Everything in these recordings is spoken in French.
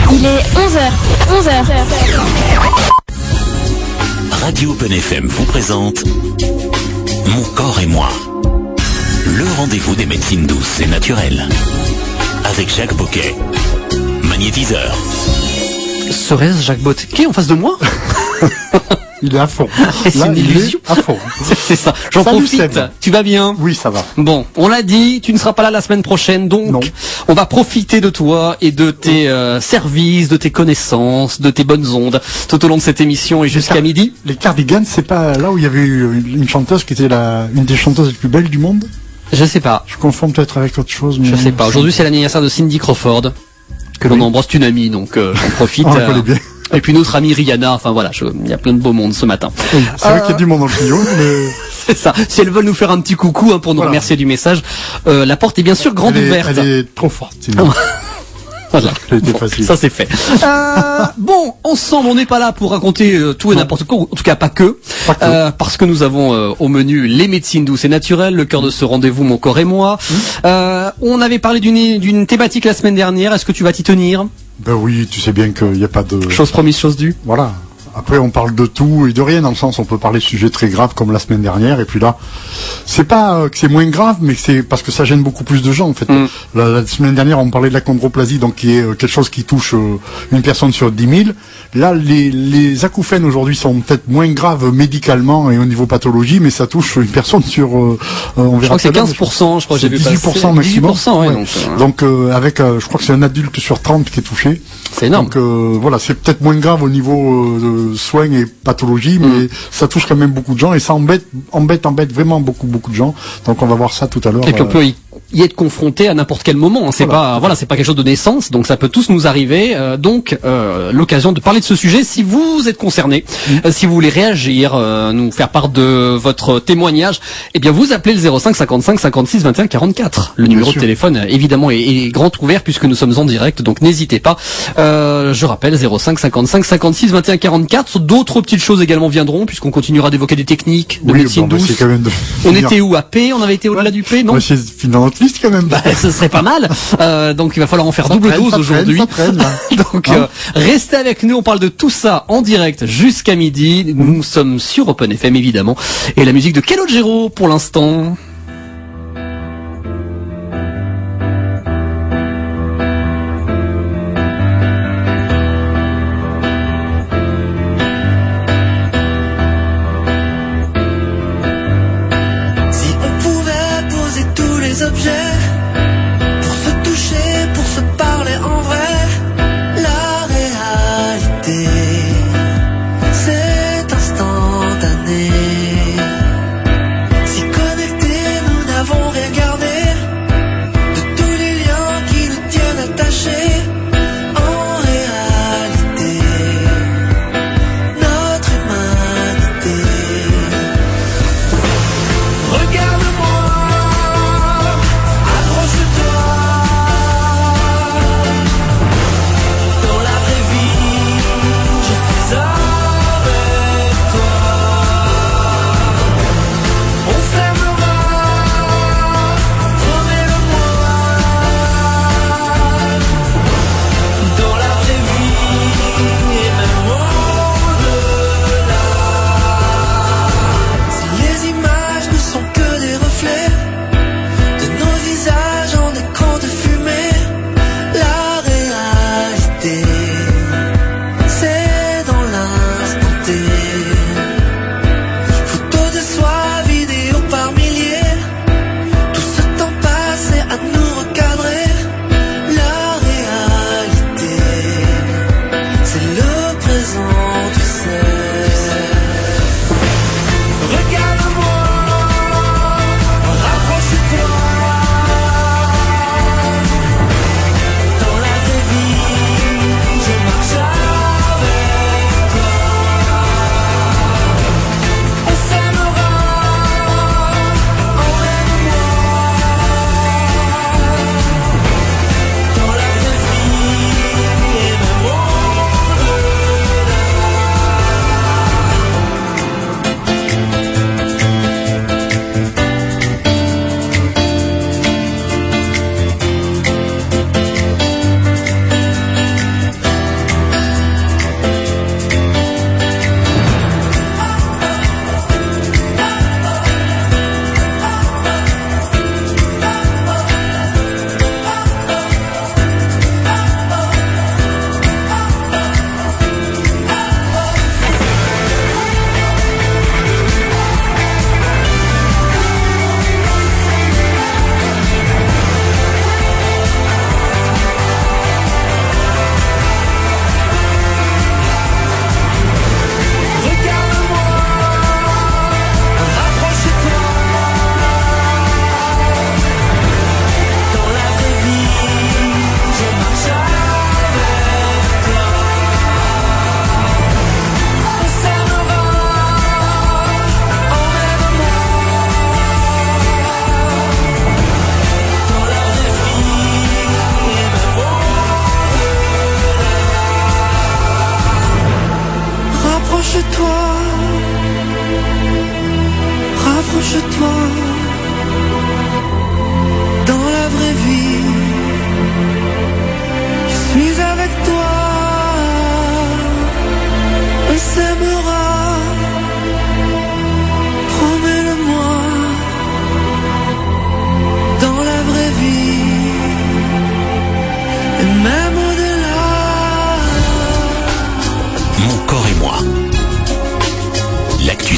Il est 11h. Radio Open FM vous présente Mon corps et moi. Le rendez-vous des médecines douces et naturelles. Avec Jacques Boquet, magnétiseur. Serait-ce Jacques Boquet en face de moi? Il est à fond. C'est une illusion. À fond. C'est ça. J'en Salut, profite. Seb. Tu vas bien? Oui, ça va. Bon, on l'a dit, tu ne seras pas là la semaine prochaine, donc Non. on va profiter de toi et de tes services, de tes connaissances, de tes bonnes ondes tout au long de cette émission et jusqu'à midi. Les Cardigans, c'est pas là où il y avait eu une chanteuse qui était une des chanteuses les plus belles du monde? Je sais pas. Je confonds peut-être avec autre chose. Mais Je sais pas. Aujourd'hui, c'est l'anniversaire de Cindy Crawford, que l'on embrasse, une amie, donc j'en profite. On la connaît bien. Et puis notre amie Rihanna, enfin voilà, il y a plein de beau monde ce matin. Oui, c'est vrai qu'il y a du monde dans le studio, mais C'est ça. Si elles veulent nous faire un petit coucou pour nous Voilà. remercier du message, la porte est bien sûr grande ouverte. elle est trop forte. Sinon. Voilà. Elle était facile. Ça c'est fait. Bon, ensemble, on n'est pas là pour raconter tout et n'importe quoi, ou en tout cas pas que, parce que nous avons au menu les médecines douces et naturelles, le cœur de ce rendez-vous, mon corps et moi. On avait parlé d'une thématique la semaine dernière. Est-ce que tu vas t'y tenir? Ben oui, tu sais bien qu'il n'y a pas de... Chose promise, chose due. Voilà. Après, on parle de tout et de rien, dans le sens, on peut parler de sujets très graves comme la semaine dernière, et puis là, c'est pas que c'est moins grave, mais que c'est parce que ça gêne beaucoup plus de gens, en fait. La semaine dernière, on parlait de la chondroplasie, donc qui est quelque chose qui touche une personne sur 10 000. Là, les acouphènes aujourd'hui sont peut-être moins graves médicalement et au niveau pathologie, mais ça touche une personne sur, on verra. Je crois que c'est 15%, je crois que j'ai vu passer. 18% maximum. 18%, ouais. Ouais. Donc, avec, je crois que c'est un adulte sur 30 qui est touché. C'est énorme. Donc, voilà, c'est peut-être moins grave au niveau soins et pathologie, mais ça touche quand même beaucoup de gens et ça embête vraiment beaucoup de gens. Donc, on va voir ça tout à l'heure. Et puis on peut y être confronté à n'importe quel moment. C'est c'est pas quelque chose de naissance, donc ça peut tous nous arriver. Donc l'occasion de parler de ce sujet. Si vous êtes concerné, si vous voulez réagir, nous faire part de votre témoignage, eh bien vous appelez le 05 55 56 21 44. Le numéro de téléphone évidemment est grand ouvert puisque nous sommes en direct, donc n'hésitez pas. Je rappelle 05 55 56 21 44. D'autres petites choses également viendront puisqu'on continuera d'évoquer des techniques de médecine douce. Quand même On était où, à P? On avait été au-delà du P, non? Ouais, c'est dans notre liste quand même. Ce serait pas mal. Donc il va falloir en faire double dose aujourd'hui. Donc restez avec nous, on parle de tout ça en direct jusqu'à midi. Nous sommes sur Open FM évidemment. Et la musique de Calogero pour l'instant. C'est instantané. Si connecté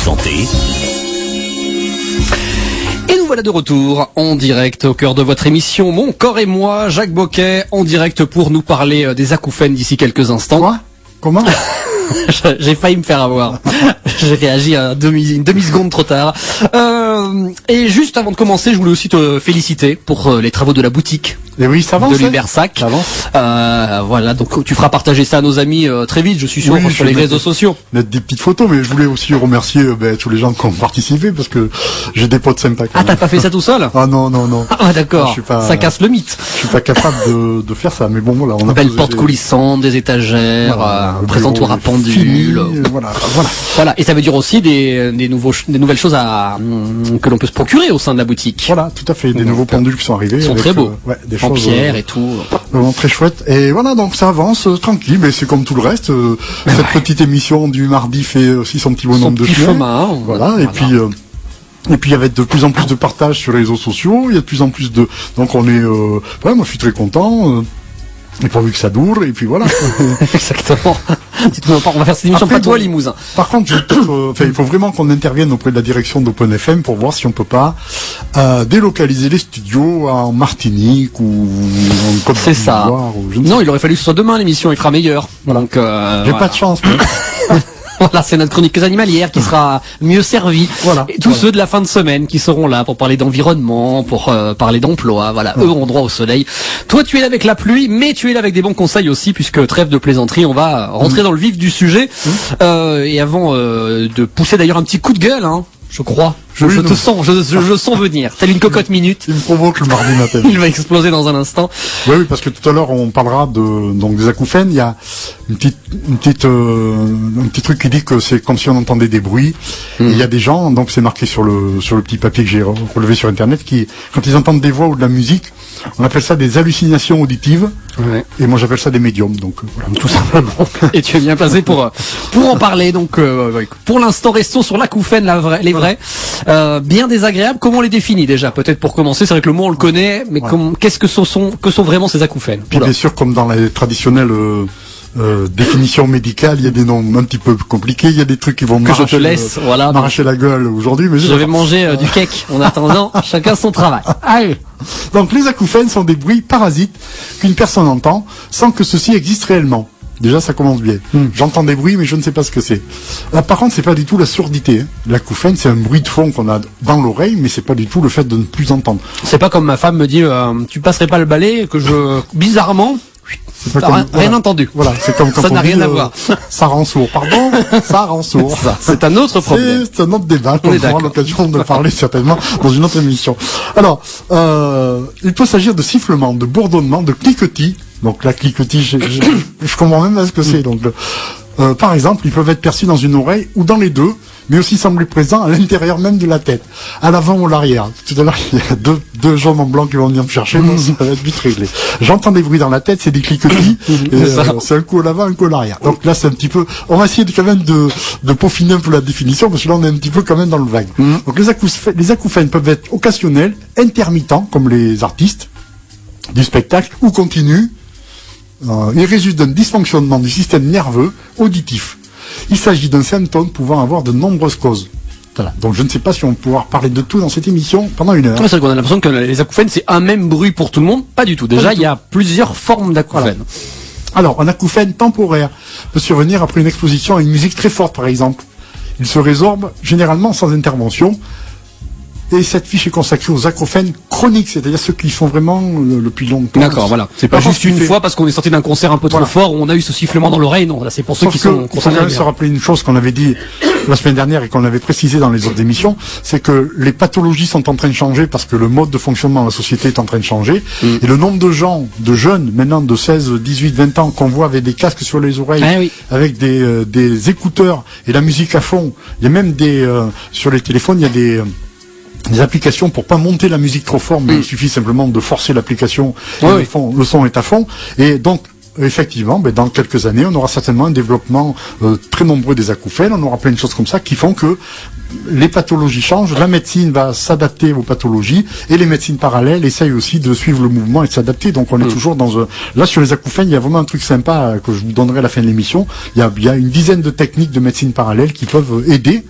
santé. Et nous voilà de retour en direct au cœur de votre émission Mon corps et moi, Jacques Boquet, en direct pour nous parler des acouphènes d'ici quelques instants. Quoi ? Comment ? J'ai failli me faire avoir. J'ai réagi à une demi-seconde trop tard. Et juste avant de commencer, je voulais aussi te féliciter pour les travaux de la boutique. Et oui, ça avance. De Libersac. Voilà, donc tu feras partager ça à nos amis très vite, je suis sûr, sur les réseaux sociaux. Mettre des petites photos, mais je voulais aussi remercier tous les gens qui ont participé parce que j'ai des potes sympas. Ah, t'as pas fait ça tout seul ? Ah non. Ah d'accord, ça casse le mythe. Je suis pas capable de faire ça, mais bon voilà. On a belle porte coulissante, des étagères, un présentoir à pendule. Voilà. Et ça veut dire aussi des nouvelles choses que l'on peut se procurer au sein de la boutique. Voilà, tout à fait. Des nouveaux pendules qui sont arrivés. Ils sont très beaux. Des en pierre et tout. Vraiment très chouette. Et voilà, donc ça avance tranquille, mais c'est comme tout le reste. Cette petite émission du mardi fait aussi son petit bonhomme de chemin. Voilà. Et puis il y avait de plus en plus de partage sur les réseaux sociaux. Il y a de plus en plus de. Donc on est. Moi je suis très content. Et pourvu que ça dure, et puis voilà. Exactement. Dites-moi, on va faire cette émission pas toi, Limousin. Par contre, il faut vraiment qu'on intervienne auprès de la direction d'Open FM pour voir si on peut pas délocaliser les studios en Martinique ou en Côte d'Ivoire. C'est ça. Non, il aurait fallu que ce soit demain l'émission, il fera meilleur. Voilà. Donc, j'ai pas de chance. Voilà, c'est notre chroniqueuse animalière qui sera mieux servie. Voilà. Et tous ceux de la fin de semaine qui seront là pour parler d'environnement, pour parler d'emploi. Voilà, eux auront droit au soleil. Toi, tu es là avec la pluie, mais tu es là avec des bons conseils aussi, puisque trêve de plaisanterie, on va rentrer dans le vif du sujet. Et avant de pousser d'ailleurs un petit coup de gueule, je crois. Je sens venir. Telle une cocotte minute. Il me provoque le mardi matin. Il va exploser dans un instant. Oui, parce que tout à l'heure on parlera des acouphènes. Il y a un petit truc qui dit que c'est comme si on entendait des bruits. Et il y a des gens, donc c'est marqué sur le petit papier que j'ai relevé sur internet, qui quand ils entendent des voix ou de la musique, on appelle ça des hallucinations auditives. Ouais. Et moi j'appelle ça des médiums. Donc voilà, tout simplement. Et tu es bien placé pour en parler. Donc pour l'instant, restons sur l'acouphène, les vrais. Bien désagréable. Comment on les définit déjà? Peut-être pour commencer, c'est vrai que le mot on le connaît, mais qu'est-ce que sont vraiment ces acouphènes? Puis bien sûr, comme dans les traditionnelles définitions médicales, il y a des noms un petit peu compliqués. Il y a des trucs qui vont m'arracher la gueule aujourd'hui. Mais je vais manger du cake en attendant. Chacun son travail. Allez. Donc les acouphènes sont des bruits parasites qu'une personne entend sans que ceci existe réellement. Déjà, ça commence bien. J'entends des bruits, mais je ne sais pas ce que c'est. Là, par contre, c'est pas du tout la surdité. L'acouphène, c'est un bruit de fond qu'on a dans l'oreille, mais c'est pas du tout le fait de ne plus entendre. C'est pas comme ma femme me dit, tu passerais pas le balai, que bizarrement, rien entendu. Voilà, c'est comme quand ça on n'a dit, rien à voir. Ça rend sourd. Pardon, ça rend sourd. C'est un autre problème. C'est un autre débat. On aura l'occasion de parler certainement dans une autre émission. Alors, il peut s'agir de sifflements, de bourdonnements, de cliquetis. Donc la cliquetis, je comprends même pas ce que c'est. Donc, par exemple, ils peuvent être perçus dans une oreille ou dans les deux, mais aussi sembler présents à l'intérieur même de la tête, à l'avant ou à l'arrière. Tout à l'heure, il y a deux jambes en blanc qui vont venir me chercher, donc ça va être vite réglé. J'entends des bruits dans la tête, c'est des cliquetis, c'est un coup à l'avant, un coup à l'arrière. Donc là, c'est un petit peu, on va essayer quand même de peaufiner un peu la définition, parce que là, on est un petit peu quand même dans le vague. Donc les acouphènes peuvent être occasionnels, intermittents, comme les artistes du spectacle, ou continus. Il résulte d'un dysfonctionnement du système nerveux auditif. Il s'agit d'un symptôme pouvant avoir de nombreuses causes. Voilà. Donc je ne sais pas si on va pouvoir parler de tout dans cette émission pendant une heure. C'est vrai qu'on a l'impression que les acouphènes c'est un même bruit pour tout le monde. Pas du tout. Déjà, il y a plusieurs formes d'acouphènes. Voilà. Alors, un acouphène temporaire peut survenir après une exposition à une musique très forte, par exemple. Il se résorbe généralement sans intervention. Et cette fiche est consacrée aux acouphènes chroniques, c'est-à-dire ceux qui font vraiment le plus longtemps. D'accord, voilà. C'est pas juste une fois parce qu'on est sorti d'un concert un peu trop fort où on a eu ce sifflement dans l'oreille. Non, là c'est pour ceux qui sont concernés. Il faut quand même se rappeler une chose qu'on avait dit la semaine dernière et qu'on avait précisé dans les autres émissions, c'est que les pathologies sont en train de changer parce que le mode de fonctionnement de la société est en train de changer. Et le nombre de gens, de jeunes, maintenant de 16, 18, 20 ans, qu'on voit avec des casques sur les oreilles, avec des écouteurs et la musique à fond. Il y a même sur les téléphones, il y a des applications pour pas monter la musique trop fort, mais il suffit simplement de forcer l'application. Le son est à fond. Et donc, effectivement, dans quelques années, on aura certainement un développement très nombreux des acouphènes. On aura plein de choses comme ça qui font que les pathologies changent. La médecine va s'adapter aux pathologies et les médecines parallèles essayent aussi de suivre le mouvement et de s'adapter. Donc, on est toujours là, sur les acouphènes, il y a vraiment un truc sympa que je vous donnerai à la fin de l'émission. Il y a une dizaine de techniques de médecine parallèle qui peuvent aider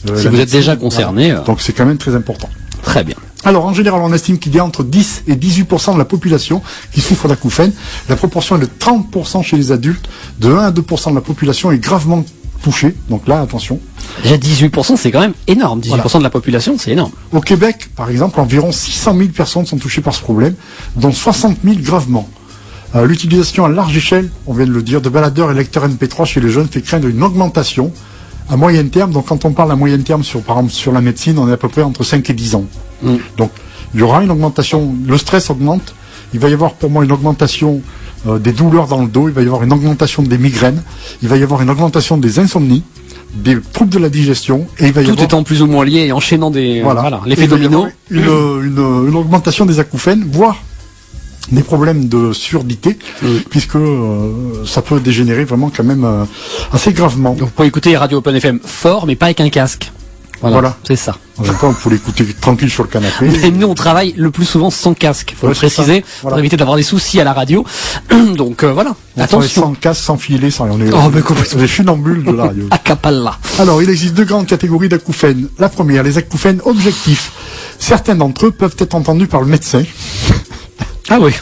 Si vous êtes déjà concerné. Donc c'est quand même très important. Très bien. Alors, en général, on estime qu'il y a entre 10 et 18% de la population qui souffre d'acouphènes. La proportion est de 30% chez les adultes. De 1 à 2% de la population est gravement touchée. Donc là, attention. Déjà 18%, c'est quand même énorme. 18% de la population, c'est énorme. Au Québec, par exemple, environ 600 000 personnes sont touchées par ce problème, dont 60 000 gravement. L'utilisation à large échelle, on vient de le dire, de baladeurs et lecteurs MP3 chez les jeunes fait craindre une augmentation à moyen terme. Donc quand on parle à moyen terme, par exemple sur la médecine, on est à peu près entre 5 et 10 ans. Donc il y aura une augmentation, le stress augmente, il va y avoir pour moi une augmentation des douleurs dans le dos, il va y avoir une augmentation des migraines, il va y avoir une augmentation des insomnies, des troubles de la digestion, et il va y avoir... Tout étant plus ou moins lié et enchaînant l'effet domino. Une augmentation des acouphènes, voire des problèmes de surdité, puisque ça peut dégénérer vraiment quand même assez gravement. Donc vous pouvez écouter Radio Open FM fort, mais pas avec un casque. Voilà. C'est ça. En même temps, vous pouvez l'écouter tranquille sur le canapé. Mais nous, on travaille le plus souvent sans casque. Faut le préciser, pour éviter d'avoir des soucis à la radio. Donc voilà. Attention. Sans casque, sans filet, sans rien. On est des funambules de la radio. Acapella. Alors, il existe deux grandes catégories d'acouphènes. La première, les acouphènes objectifs. Certains d'entre eux peuvent être entendus par le médecin. Ah oui.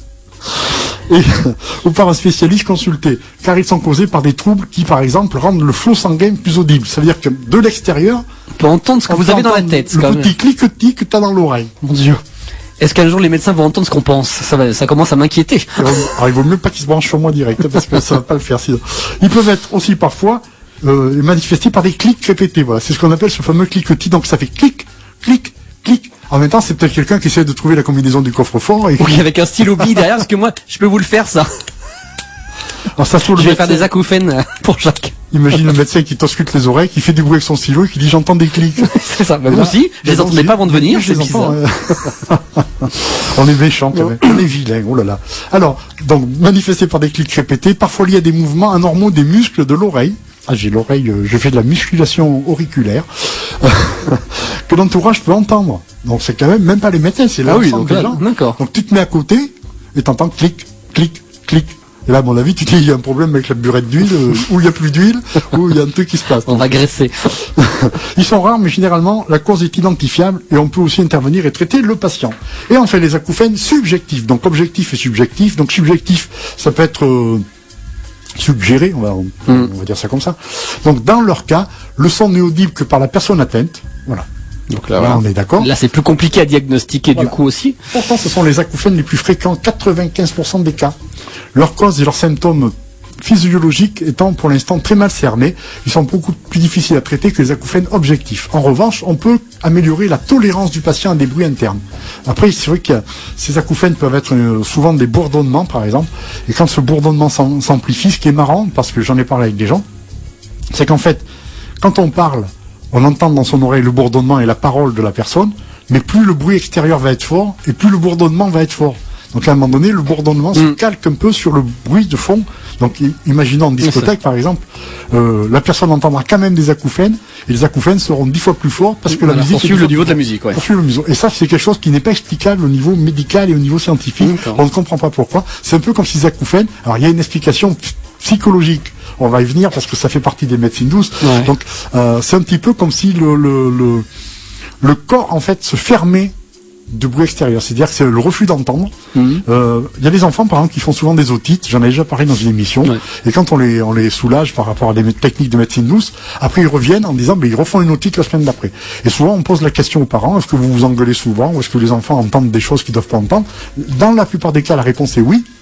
Ou par un spécialiste consulté, car ils sont causés par des troubles qui, par exemple, rendent le flot sanguin plus audible. Ça veut dire que de l'extérieur, on peut entendre ce que vous avez dans la tête. Le petit cliquetis que tu as dans l'oreille. Mon Dieu. Est-ce qu'un jour les médecins vont entendre ce qu'on pense? Ça commence à m'inquiéter. Alors, il vaut mieux pas qu'ils se branchent sur moi direct, parce que ça va pas le faire. Sinon. Ils peuvent être aussi parfois manifestés par des clics répétés. Voilà, c'est ce qu'on appelle ce fameux cliquetis. Donc ça fait clic, clic, clic. En même temps, c'est peut-être quelqu'un qui essaie de trouver la combinaison du coffre-fort. Oui, avec un stylo bille derrière, parce que moi, je peux vous le faire, ça. Alors, ça je vais faire des acouphènes pour Jacques. Imagine le médecin qui t'ausculte les oreilles, qui fait du bruit avec son stylo et qui dit j'entends des clics. C'est ça. Moi aussi, je les entendais pas avant de venir, c'est bizarre. On est méchants quand même. On est vilains, oh là là. Alors, donc, manifesté par des clics répétés, parfois liés à des mouvements anormaux des muscles de l'oreille. Ah, j'ai l'oreille, je fais de la musculation auriculaire, que l'entourage peut entendre. Donc c'est quand même pas les médecins, c'est là donc des gens. D'accord. Donc tu te mets à côté et t'entends clic, clic, clic. Et là, à mon avis, tu te dis, il y a un problème avec la burette d'huile, ou il n'y a plus d'huile, ou il y a un truc qui se passe. On va graisser. Ils sont rares, mais généralement, la cause est identifiable et on peut aussi intervenir et traiter le patient. Et on fait les acouphènes subjectifs, donc objectif et subjectif. Donc subjectif, ça peut être suggéré, on va dire ça comme ça. Donc dans leur cas, le son n'est audible que par la personne atteinte. Voilà. Donc là, on est d'accord. Là, c'est plus compliqué à diagnostiquer du coup aussi. Pourtant, ce sont les acouphènes les plus fréquents, 95% des cas. Leur cause et leurs symptômes physiologiques étant pour l'instant très mal cernés, ils sont beaucoup plus difficiles à traiter que les acouphènes objectifs. En revanche, on peut améliorer la tolérance du patient à des bruits internes. Après, c'est vrai que ces acouphènes peuvent être souvent des bourdonnements, par exemple, et quand ce bourdonnement s'amplifie, ce qui est marrant, parce que j'en ai parlé avec des gens, c'est qu'en fait, quand on parle, on entend dans son oreille le bourdonnement et la parole de la personne, mais plus le bruit extérieur va être fort, et plus le bourdonnement va être fort. Donc à un moment donné, le bourdonnement se calque un peu sur le bruit de fond. Donc imaginons en discothèque par exemple, la personne entendra quand même des acouphènes, et les acouphènes seront 10 fois plus forts parce que la musique... Pour suivre le niveau de la musique, ouais. Et ça, c'est quelque chose qui n'est pas explicable au niveau médical et au niveau scientifique. On ne comprend pas pourquoi. C'est un peu comme ces acouphènes. Alors il y a une explication psychologique. On va y venir parce que ça fait partie des médecines douces. Ouais. Donc c'est un petit peu comme si le corps en fait se fermait de bruit extérieur, c'est-à-dire que c'est le refus d'entendre. Il y a des enfants par exemple qui font souvent des otites, j'en ai déjà parlé dans une émission, et quand on les soulage par rapport à des techniques de médecine douce, après ils reviennent en disant ils refont une otite la semaine d'après. Et souvent on pose la question aux parents, est-ce que vous vous engueulez souvent, ou est-ce que les enfants entendent des choses qu'ils doivent pas entendre? Dans la plupart des cas la réponse est oui.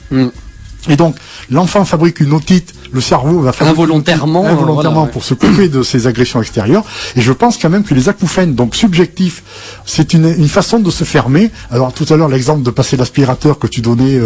Et donc, l'enfant fabrique une otite, le cerveau va fabriquer involontairement pour se couper de ces agressions extérieures. Et je pense quand même que les acouphènes, donc subjectifs, c'est une façon de se fermer. Alors, tout à l'heure, l'exemple de passer l'aspirateur que tu donnais,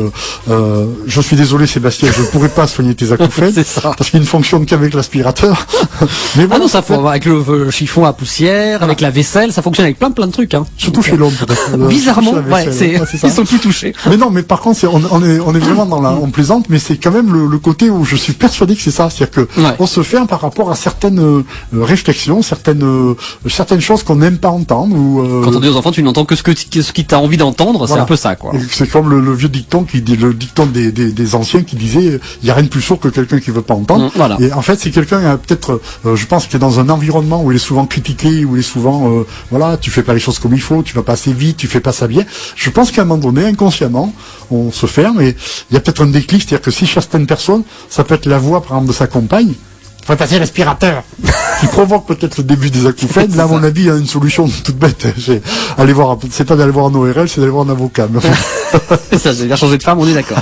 je suis désolé Sébastien, je ne pourrais pas soigner tes acouphènes, parce qu'il ne fonctionne qu'avec l'aspirateur. Mais voilà, non, ça faut avec le chiffon à poussière, avec la vaisselle, ça fonctionne avec plein de trucs, hein. Surtout chez l'homme, peut-être. Bizarrement, ils sont plus touchés. Mais non, mais par contre, on est vraiment dans on plaisante, mais c'est quand même le côté où je suis persuadé persuadé que c'est ça, c'est-à-dire que on se ferme par rapport à certaines réflexions, certaines choses qu'on n'aime pas entendre. Ou quand on dit aux enfants, tu n'entends que ce qui t'a envie d'entendre, c'est un peu ça, quoi. C'est comme le vieux dicton le dicton des anciens qui disait il y a rien de plus sourd que quelqu'un qui veut pas entendre. Voilà. Et en fait, c'est quelqu'un peut-être, je pense, qui est dans un environnement où il est souvent critiqué, où il est souvent, tu fais pas les choses comme il faut, tu vas pas assez vite, tu fais pas ça bien. Je pense qu'à un moment donné, inconsciemment, on se ferme et il y a peut-être un déclic, c'est-à-dire que si certaines personnes, ça peut être la voix, par exemple, de sa compagne, faut passer l'aspirateur, qui provoque peut-être le début des acouphènes. Là, à mon avis, il y a une solution toute bête. C'est pas d'aller voir un ORL, c'est d'aller voir un avocat. Ça, j'ai bien changé de femme, on est d'accord.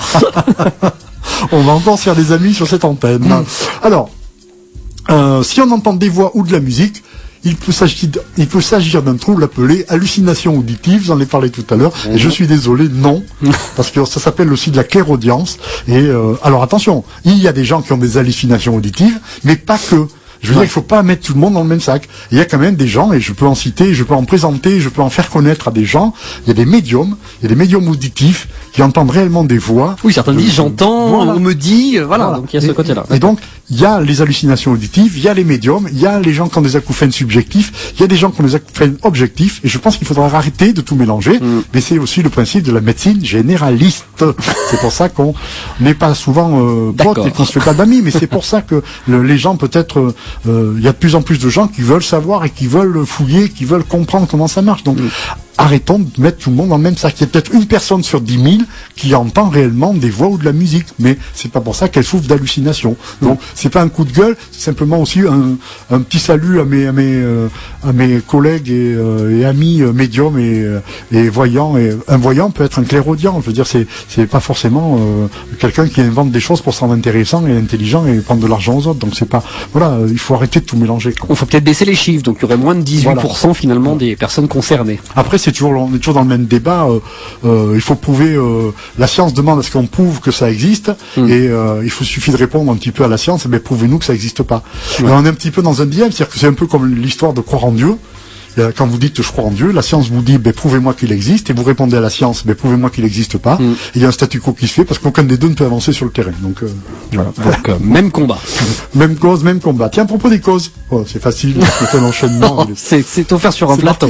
On va encore se faire des amis sur cette antenne. Alors, si on entend des voix ou de la musique, il peut s'agir d'un trouble appelé hallucination auditive, j'en ai parlé tout à l'heure, et je suis désolé, non, parce que ça s'appelle aussi de la clairaudience, et alors attention, il y a des gens qui ont des hallucinations auditives, mais pas que. Je veux dire, il faut pas mettre tout le monde dans le même sac. Il y a quand même des gens, et je peux en citer, je peux en présenter, je peux en faire connaître à des gens. Il y a des médiums auditifs qui entendent réellement des voix. Oui, certains disent j'entends, on me dit, voilà. Donc il y a ce côté-là. Et donc, il y a les hallucinations auditives, il y a les médiums, il y a les gens qui ont des acouphènes subjectifs, il y a des gens qui ont des acouphènes objectifs, et je pense qu'il faudra arrêter de tout mélanger, mais c'est aussi le principe de la médecine généraliste. C'est pour ça qu'on n'est pas souvent potes et qu'on se fait pas d'amis, mais c'est pour ça que les gens peut-être, il y a de plus en plus de gens qui veulent savoir et qui veulent fouiller, qui veulent comprendre comment ça marche. Donc, arrêtons de mettre tout le monde dans le même sac. Il y a peut-être une personne sur 10 000 qui entend réellement des voix ou de la musique, mais c'est pas pour ça qu'elle souffre d'hallucination. Donc c'est pas un coup de gueule, c'est simplement aussi un petit salut à mes collègues et amis médiums et voyants. Et un voyant peut être un clairaudient. Je veux dire, c'est pas forcément quelqu'un qui invente des choses pour se rendre intéressant et intelligent et prendre de l'argent aux autres. Donc c'est pas, il faut arrêter de tout mélanger. On faut peut-être baisser les chiffres, donc il y aurait moins de 18% finalement des personnes concernées. Après, on est toujours dans le même débat. Il faut prouver. La science demande à ce qu'on prouve que ça existe, et il suffit de répondre un petit peu à la science. Mais prouvez-nous que ça n'existe pas. Et on est un petit peu dans un dilemme, c'est-à-dire que c'est un peu comme l'histoire de croire en Dieu. Quand vous dites je crois en Dieu, la science vous dit prouvez-moi qu'il existe, et vous répondez à la science prouvez-moi qu'il n'existe pas. Il y a un statu quo qui se fait parce qu'aucun des deux ne peut avancer sur le terrain. Donc voilà. Donc même combat. Même cause, même combat. Tiens, à propos des causes, c'est facile, c'est un enchaînement. C'est offert sur un plateau.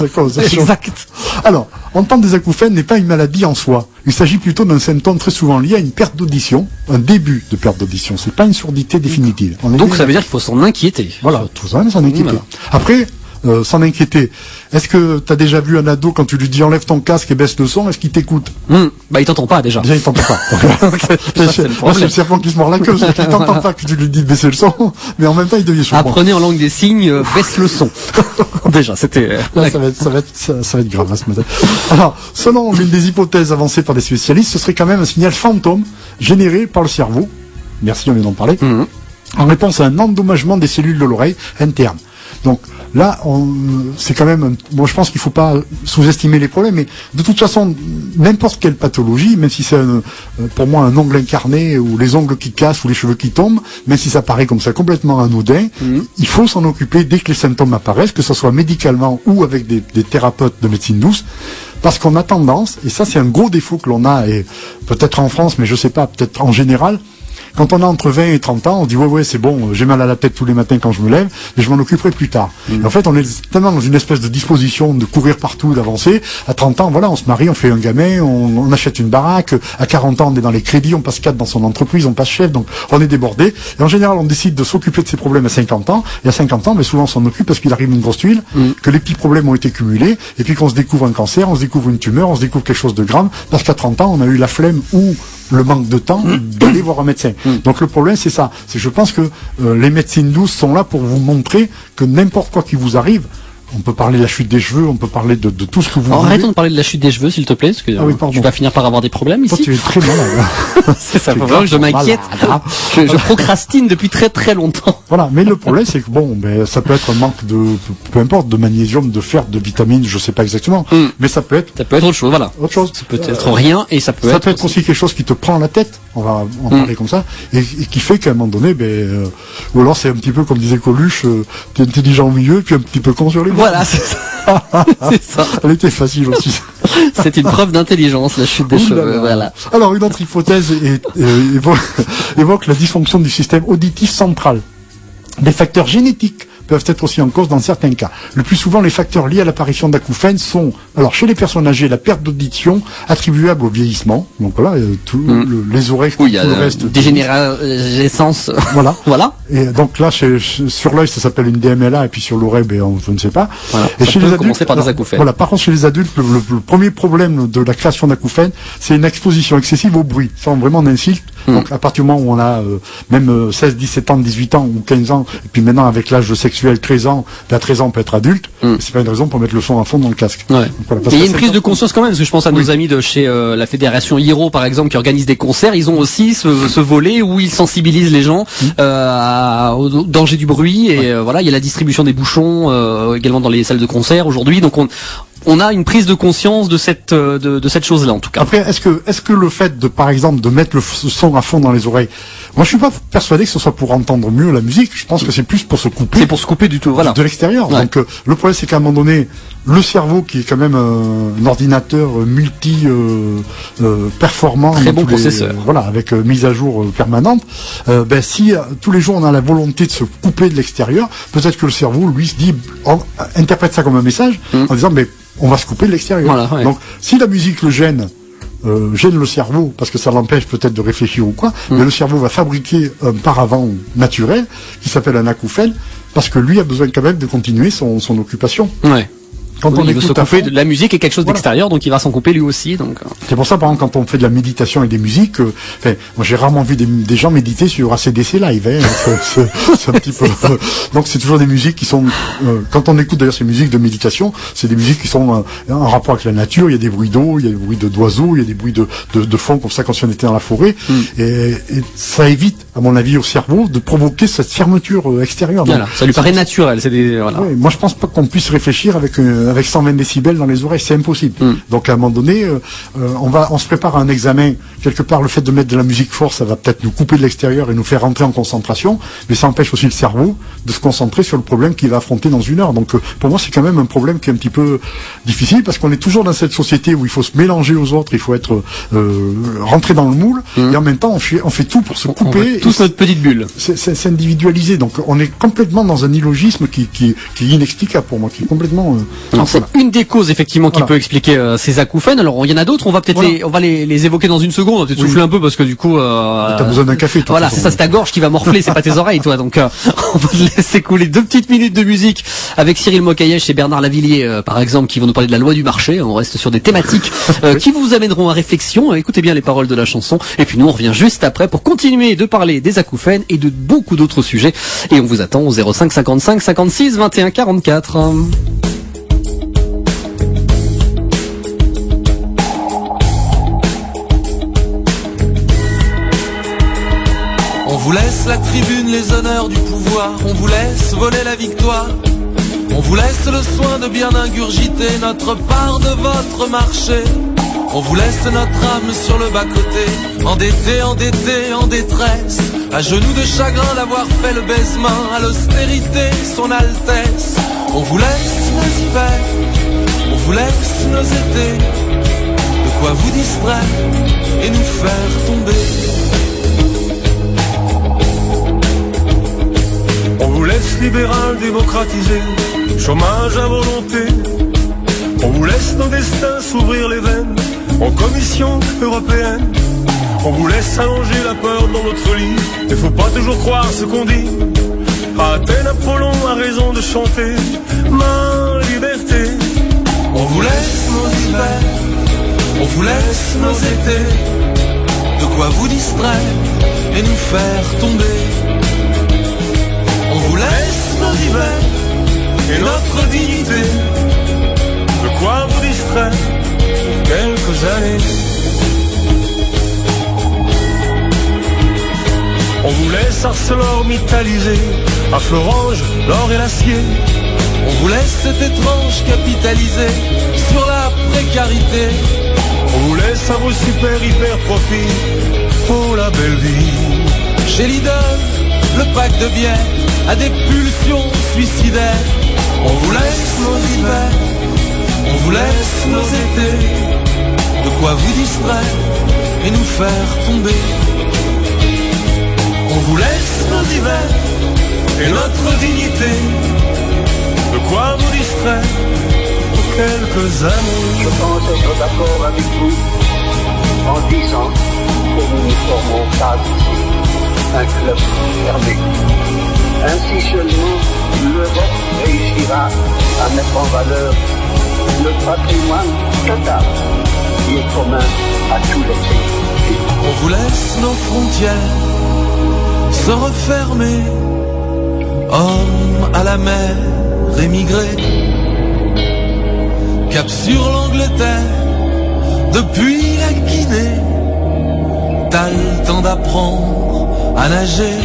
Exact. Alors, entendre des acouphènes n'est pas une maladie en soi. Il s'agit plutôt d'un symptôme très souvent lié à une perte d'audition, un début de perte d'audition. C'est pas une surdité définitive. Donc ça veut dire qu'il faut s'en inquiéter. Voilà, tout ça, s'en inquiéter. Voilà. Après, sans inquiéter. Est-ce que tu as déjà vu un ado quand tu lui dis enlève ton casque et baisse le son, est-ce qu'il t'écoute? Il t'entend pas déjà. Déjà il t'entend pas. C'est le serpent qui se mord la queue, c'est qu'il t'entend pas que tu lui dis de baisser le son, mais en même temps il devient sourd. Apprenez en langue des signes, baisse le son. Déjà, c'était. Là, ça va être grave à ce matin. Alors, selon l'une des hypothèses avancées par des spécialistes, ce serait quand même un signal fantôme généré par le cerveau. Merci, on vient d'en parler. En réponse à un endommagement des cellules de l'oreille interne. Donc là, c'est quand même. Bon, je pense qu'il faut pas sous-estimer les problèmes, mais de toute façon, n'importe quelle pathologie, même si c'est pour moi un ongle incarné ou les ongles qui cassent ou les cheveux qui tombent, même si ça paraît comme ça complètement anodin, il faut s'en occuper dès que les symptômes apparaissent, que ce soit médicalement ou avec des thérapeutes de médecine douce. Parce qu'on a tendance, et ça c'est un gros défaut que l'on a, et peut-être en France, mais je sais pas, peut-être en général. Quand on a entre 20 et 30 ans, on dit ouais c'est bon, j'ai mal à la tête tous les matins quand je me lève, mais je m'en occuperai plus tard. Et en fait, on est tellement dans une espèce de disposition de courir partout, d'avancer. À 30 ans, voilà, on se marie, on fait un gamin, on achète une baraque. À 40 ans, on est dans les crédits, on passe 4 dans son entreprise, on passe chef, donc on est débordé. Et en général, on décide de s'occuper de ses problèmes à 50 ans. Et à 50 ans, mais souvent on s'en occupe parce qu'il arrive une grosse tuile, que les petits problèmes ont été cumulés, et puis qu'on se découvre un cancer, on se découvre une tumeur, on se découvre quelque chose de grave, parce qu'à 30 ans, on a eu la flemme ou le manque de temps d'aller voir un médecin. Donc le problème c'est ça, c'est je pense que les médecines douces sont là pour vous montrer que n'importe quoi qui vous arrive, on peut parler de la chute des cheveux, on peut parler de tout ce que vous voulez. Arrêtons de parler de la chute des cheveux, s'il te plaît, parce que tu vas finir par avoir des problèmes ici. Toi, tu es très malade. C'est ça, faut que je m'inquiète. Je procrastine depuis très très longtemps. Voilà, mais le problème, c'est que ça peut être un manque de, peu importe, de magnésium, de fer, de vitamines, je sais pas exactement, mais ça peut être autre chose, voilà. Autre chose. Ça peut être rien, et ça peut être aussi quelque chose qui te prend la tête. On va en parler comme ça, et qui fait qu'à un moment donné, ou alors c'est un petit peu comme disait Coluche, t'es intelligent au milieu, puis un petit peu con sur les bords. Voilà, c'est ça. C'est ça. Elle était facile aussi. C'est une preuve d'intelligence, la chute des cheveux. Voilà. Alors, une autre hypothèse évoque la dysfonction du système auditif central. Des facteurs génétiques peuvent être aussi en cause dans certains cas. Le plus souvent, les facteurs liés à l'apparition d'acouphènes sont, alors chez les personnes âgées, la perte d'audition attribuable au vieillissement. Donc voilà, les oreilles, oui, il y a tout le reste. Dégénérescence. Voilà. Voilà. Et donc là, sur l'œil, ça s'appelle une DMLA, et puis sur l'oreille, je ne sais pas. Voilà. Et ça chez peut les adultes, commencer par des acouphènes. Voilà. Par contre, chez les adultes, le premier problème de la création d'acouphènes, c'est une exposition excessive au bruit. Ça, vraiment, on insiste. Donc, à partir du moment où on a même 16, 17 ans, 18 ans ou 15 ans, et puis maintenant avec l'âge sexuel 13 ans, à 13 ans on peut être adulte, c'est pas une raison pour mettre le son à fond dans le casque. Ouais. Donc, voilà, et il y a une prise de conscience quand même, parce que je pense à nos amis de chez la fédération Hiro par exemple, qui organisent des concerts, ils ont aussi ce volet où ils sensibilisent les gens au danger du bruit, et voilà, il y a la distribution des bouchons également dans les salles de concert aujourd'hui, donc on a une prise de conscience de cette chose-là en tout cas. Après, est-ce que le fait de, par exemple, de mettre le son à fond dans les oreilles, moi je suis pas persuadé que ce soit pour entendre mieux la musique. Je pense que c'est plus pour se couper. C'est pour se couper du tout, voilà. De l'extérieur. Ouais. Donc le problème c'est qu'à un moment donné, le cerveau qui est quand même un ordinateur multi performant, très bon processeur. Voilà, avec mise à jour permanente. Si tous les jours on a la volonté de se couper de l'extérieur, peut-être que le cerveau lui se dit, interprète ça comme un message en disant on va se couper de l'extérieur. Voilà, ouais. Donc, si la musique le gêne le cerveau, parce que ça l'empêche peut-être de réfléchir ou quoi, mais le cerveau va fabriquer un paravent naturel qui s'appelle un acouphène, parce que lui a besoin quand même de continuer son occupation. Ouais. Quand on il veut se couper de la musique est quelque chose d'extérieur, donc il va s'en couper lui aussi. Donc c'est pour ça, par exemple, quand on fait de la méditation et des musiques, moi j'ai rarement vu des gens méditer sur ACDC live. C'est un petit peu. Donc c'est toujours des musiques qui sont. Quand on écoute d'ailleurs ces musiques de méditation, c'est des musiques qui sont en rapport avec la nature. Il y a des bruits d'eau, il y a des bruits d'oiseaux, il y a des bruits de fond comme ça quand on était dans la forêt. Et ça évite, à mon avis, au cerveau de provoquer cette fermeture extérieure. Voilà, ça lui paraît naturel. Voilà. Ouais, moi je pense pas qu'on puisse réfléchir avec 120 décibels dans les oreilles, c'est impossible. Donc à un moment donné, on se prépare à un examen. Quelque part, le fait de mettre de la musique forte, ça va peut-être nous couper de l'extérieur et nous faire rentrer en concentration, mais ça empêche aussi le cerveau de se concentrer sur le problème qu'il va affronter dans une heure. Donc pour moi, c'est quand même un problème qui est un petit peu difficile, parce qu'on est toujours dans cette société où il faut se mélanger aux autres, il faut être rentré dans le moule, et en même temps, on fait tout pour se couper. Tous notre petite bulle. C'est individualisé, donc on est complètement dans un illogisme qui est inexplicable pour moi, qui est complètement... C'est une des causes effectivement qui peut expliquer ces acouphènes. Alors il y en a d'autres, on va peut-être les évoquer dans une seconde, on va peut-être souffler un peu parce que du coup t'as besoin d'un café, toi. Voilà, c'est ça, c'est ta gorge qui va morfler, c'est pas tes oreilles toi. Donc on va te laisser couler 2 petites minutes de musique avec Cyril Mokayesh et Bernard Lavillier par exemple, qui vont nous parler de la loi du marché. On reste sur des thématiques qui vous amèneront à réflexion. Écoutez bien les paroles de la chanson, et puis nous on revient juste après pour continuer de parler des acouphènes et de beaucoup d'autres sujets, et on vous attend au 05 55 56 21 44. On vous laisse la tribune, les honneurs du pouvoir, on vous laisse voler la victoire, on vous laisse le soin de bien ingurgiter notre part de votre marché. On vous laisse notre âme sur le bas-côté, endetté, endetté, en détresse, à genoux de chagrin d'avoir fait le baisement à l'austérité, son Altesse. On vous laisse nos hivers, on vous laisse nos étés, de quoi vous distraire et nous faire tomber. On vous laisse libéral démocratisé, chômage à volonté. On vous laisse nos destins s'ouvrir les veines en commission européenne. On vous laisse allonger la peur dans notre lit. Il faut pas toujours croire ce qu'on dit. À Athènes, Apollon a raison de chanter ma liberté. On vous laisse nos hivers, on vous laisse nos étés, de quoi vous distraire et nous faire tomber. On vous laisse nos hivers et notre dignité, de quoi vous distraire quelques années. On vous laisse ArcelorMittaliser à Florange, l'or et l'acier. On vous laisse cet étrange capitalisé sur la précarité. On vous laisse à vos super hyper profits pour la belle vie. Chez Lidl, le pack de bière a des pulsions suicidaires. On vous laisse nos hivers, on vous laisse nos étés, de quoi vous distraire et nous faire tomber. On vous laisse nos hivers et notre dignité, de quoi vous distraire pour quelques années. Je pense être d'accord avec vous en disant que nous ne formons pas ici un club fermé. Ainsi seulement, l'Europe réussira à mettre en valeur le patrimoine total qui est commun à tous les pays. On vous laisse nos frontières se refermer, hommes à la mer émigrés, cap sur l'Angleterre, depuis la Guinée, t'as le temps d'apprendre à nager.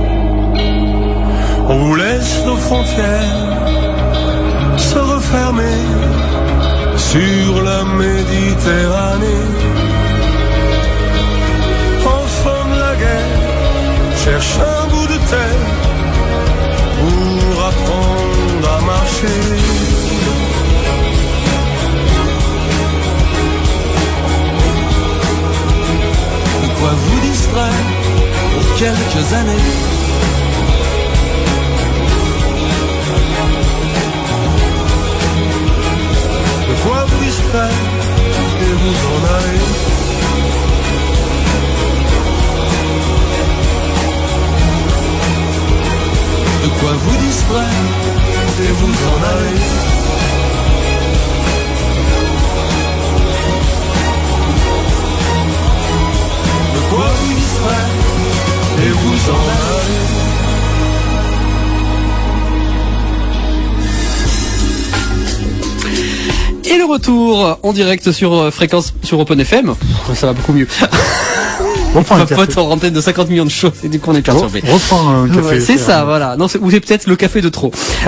On vous laisse nos frontières se refermer sur la Méditerranée. Enfants de la guerre, cherche un bout de terre pour apprendre à marcher. De quoi vous distraire pour quelques années. De quoi vous distraire et vous en aller. De quoi vous distraire et vous en aller. De quoi vous distraire et vous en aller. Et le retour en direct sur fréquence sur Open FM. Ça va beaucoup mieux. On papote en antenne de 50 millions de choses et du coup on est perturbé. Reprends un café. C'est ça, voilà. Non, ou c'est peut-être le café de trop.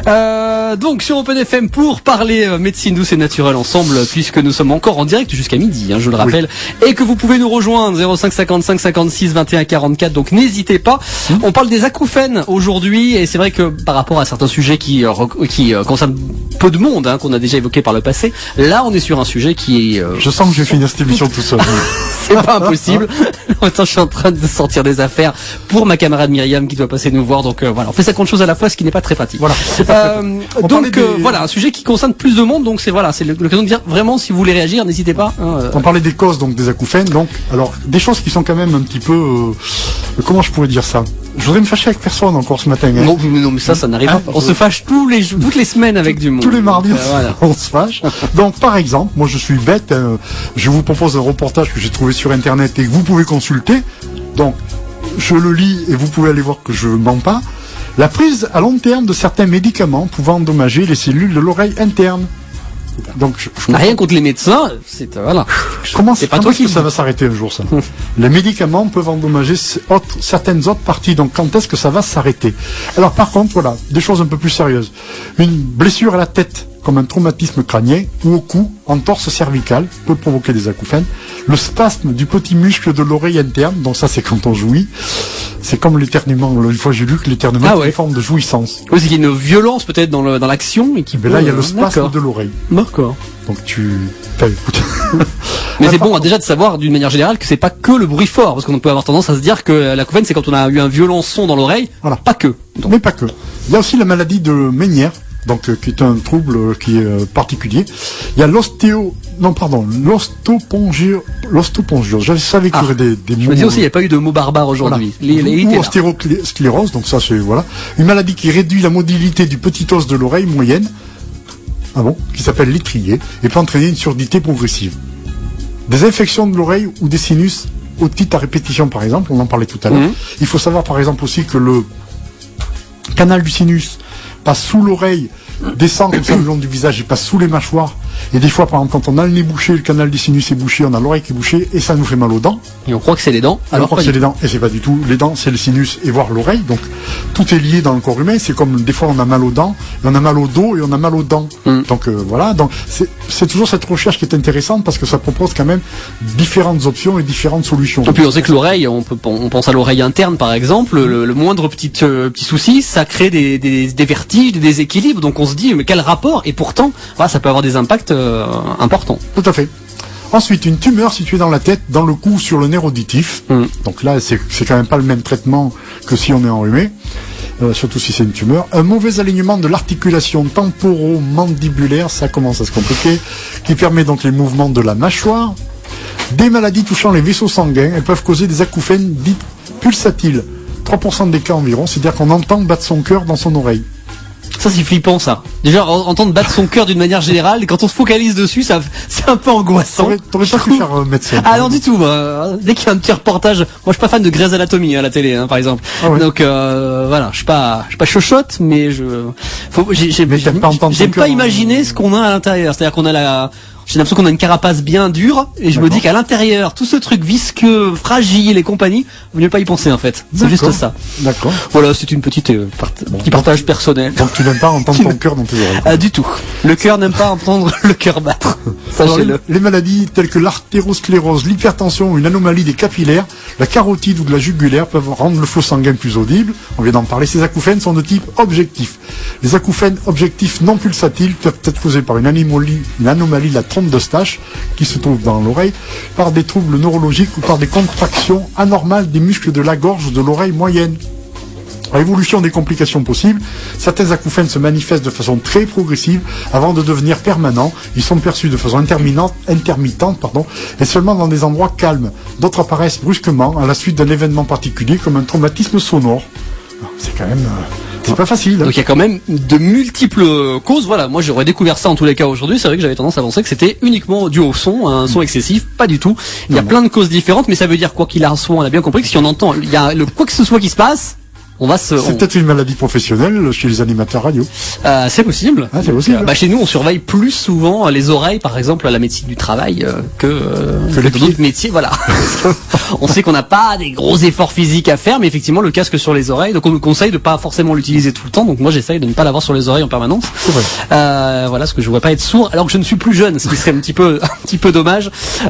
Donc sur Open FM pour parler médecine douce et naturelle ensemble, puisque nous sommes encore en direct jusqu'à midi, je le rappelle, et que vous pouvez nous rejoindre 05 55 56 21 44. Donc n'hésitez pas. On parle des acouphènes aujourd'hui, et c'est vrai que par rapport à certains sujets qui concernent peu de monde, qu'on a déjà évoqué par le passé, là on est sur un sujet qui est. Je sens que je vais finir cette émission tout seul. C'est pas impossible. Je suis en train de sortir des affaires pour ma camarade Myriam qui doit passer nous voir. Donc voilà, on fait 50 choses à la fois, ce qui n'est pas très pratique. Voilà. Donc voilà, un sujet qui concerne plus de monde. Donc c'est l'occasion de dire vraiment, si vous voulez réagir, n'hésitez pas. On parlait des causes donc des acouphènes. Donc alors des choses qui sont quand même un petit peu comment je pourrais dire ça. Je voudrais me fâcher avec personne encore ce matin. Non mais ça n'arrive pas. On se fâche toutes les semaines avec du monde. Tous les mardis, on se fâche. Donc par exemple, moi je suis bête. Je vous propose un reportage que j'ai trouvé sur internet et que vous pouvez consulter. Donc je le lis et vous pouvez aller voir que je mens pas. La prise à long terme de certains médicaments pouvant endommager les cellules de l'oreille interne. Donc je rien contre les médecins, c'est voilà. Comment est-ce que ça va s'arrêter un jour ça? Les médicaments peuvent endommager certaines autres parties. Donc quand est-ce que ça va s'arrêter? Alors par contre, voilà, des choses un peu plus sérieuses. Une blessure à la tête, comme un traumatisme crânien, ou au cou, entorse cervicale, peut provoquer des acouphènes. Le spasme du petit muscle de l'oreille interne, donc ça c'est quand on jouit. C'est comme l'éternuement. Une fois j'ai lu que l'éternuement est une forme de jouissance. Oui, c'est qu'il y a une violence peut-être dans l'action et qui. Mais là il y a le spasme de l'oreille. D'accord. Donc écoute. Mais c'est bon déjà de savoir d'une manière générale que c'est pas que le bruit fort, parce qu'on peut avoir tendance à se dire que l'acouphène c'est quand on a eu un violent son dans l'oreille. Voilà. Pas que. Donc. Mais pas que. Il y a aussi la maladie de Menière. Donc, qui est un trouble qui est particulier. Il y a l'ostopongiose. Je savais qu'il y aurait des mots. Je me dis aussi, il n'y a pas eu de mots barbares aujourd'hui. Voilà. Ou ostéosclérose, donc ça c'est, voilà. Une maladie qui réduit la mobilité du petit os de l'oreille moyenne. Qui s'appelle l'étrier, et peut entraîner une surdité progressive. Des infections de l'oreille ou des sinus, otite à répétition par exemple, on en parlait tout à l'heure. Il faut savoir par exemple aussi que le canal du sinus passe sous l'oreille, descend comme ça le long du visage, il passe sous les mâchoires, Et des fois, par exemple, quand on a le nez bouché, le canal des sinus est bouché, on a l'oreille qui est bouchée, et ça nous fait mal aux dents. Et on croit que c'est les dents, Alors on croit que c'est les dents, et c'est pas du tout. Les dents, c'est le sinus et voire l'oreille. Donc tout est lié dans le corps humain. C'est comme des fois on a mal aux dents, et on a mal au dos et on a mal aux dents. Donc voilà. Donc c'est toujours cette recherche qui est intéressante parce que ça propose quand même différentes options et différentes solutions. Et puis on sait que l'oreille, on pense à l'oreille interne par exemple. Le moindre petit souci, ça crée des vertiges, des déséquilibres. Donc on se dit mais quel rapport? Et pourtant, voilà, ça peut avoir des impacts importants. Tout à fait. Ensuite, une tumeur située dans la tête, dans le cou, sur le nerf auditif. Donc là, c'est quand même pas le même traitement que si on est enrhumé, surtout si c'est une tumeur. Un mauvais alignement de l'articulation temporomandibulaire, ça commence à se compliquer, qui permet donc les mouvements de la mâchoire. Des maladies touchant les vaisseaux sanguins, elles peuvent causer des acouphènes dites pulsatiles. 3% des cas environ, c'est-à-dire qu'on entend battre son cœur dans son oreille. Ça c'est flippant ça. Déjà entendre battre son cœur d'une manière générale, et quand on se focalise dessus, c'est un peu angoissant. T'aurais pas pu faire médecin. Ah non du tout. Dès qu'il y a un petit reportage, moi je suis pas fan de Grey's Anatomy à la télé, par exemple. Ah ouais. Donc voilà, je suis pas chochotte, mais j'aime pas imaginer ce qu'on a à l'intérieur. C'est-à-dire qu'on a j'ai l'impression qu'on a une carapace bien dure, et je me dis qu'à l'intérieur, tout ce truc visqueux, fragile et compagnie, vaut mieux pas y penser en fait. C'est juste ça. D'accord. Voilà, c'est une petite petit partage personnel. Donc tu n'aimes pas entendre ton cœur dans tes oreilles. Du tout. Le cœur n'aime pas entendre le cœur battre. Sachez-le. Les maladies telles que l'artérosclérose, l'hypertension ou une anomalie des capillaires, la carotide ou de la jugulaire peuvent rendre le flot sanguin plus audible. On vient d'en parler. Ces acouphènes sont de type objectif. Les acouphènes objectifs non pulsatiles peuvent être causés par une anomalie de la trompe d'Eustache qui se trouve dans l'oreille, par des troubles neurologiques ou par des contractions anormales des muscles de la gorge ou de l'oreille moyenne. À l'évolution des complications possibles, certains acouphènes se manifestent de façon très progressive avant de devenir permanents. Ils sont perçus de façon intermittente, et seulement dans des endroits calmes. D'autres apparaissent brusquement à la suite d'un événement particulier comme un traumatisme sonore. C'est quand même... c'est pas facile. Donc il y a quand même de multiples causes. Voilà, moi j'aurais découvert ça en tous les cas aujourd'hui. C'est vrai que j'avais tendance à penser que c'était uniquement dû au son, un son excessif. Pas du tout. Il y a plein de causes différentes, mais ça veut dire quoi qu'il en soit, on a bien compris que si on entend, il y a le quoi que ce soit qui se passe, c'est peut-être une maladie professionnelle chez les animateurs radio. C'est possible. C'est possible. Chez nous, on surveille plus souvent les oreilles, par exemple, à la médecine du travail, que d'autres métiers. Voilà. On sait qu'on n'a pas des gros efforts physiques à faire, mais effectivement, le casque sur les oreilles. Donc, on nous conseille de pas forcément l'utiliser tout le temps. Donc, moi, j'essaye de ne pas l'avoir sur les oreilles en permanence. Voilà, parce que je ne vois pas être sourd, alors que je ne suis plus jeune, ce qui serait un petit peu dommage.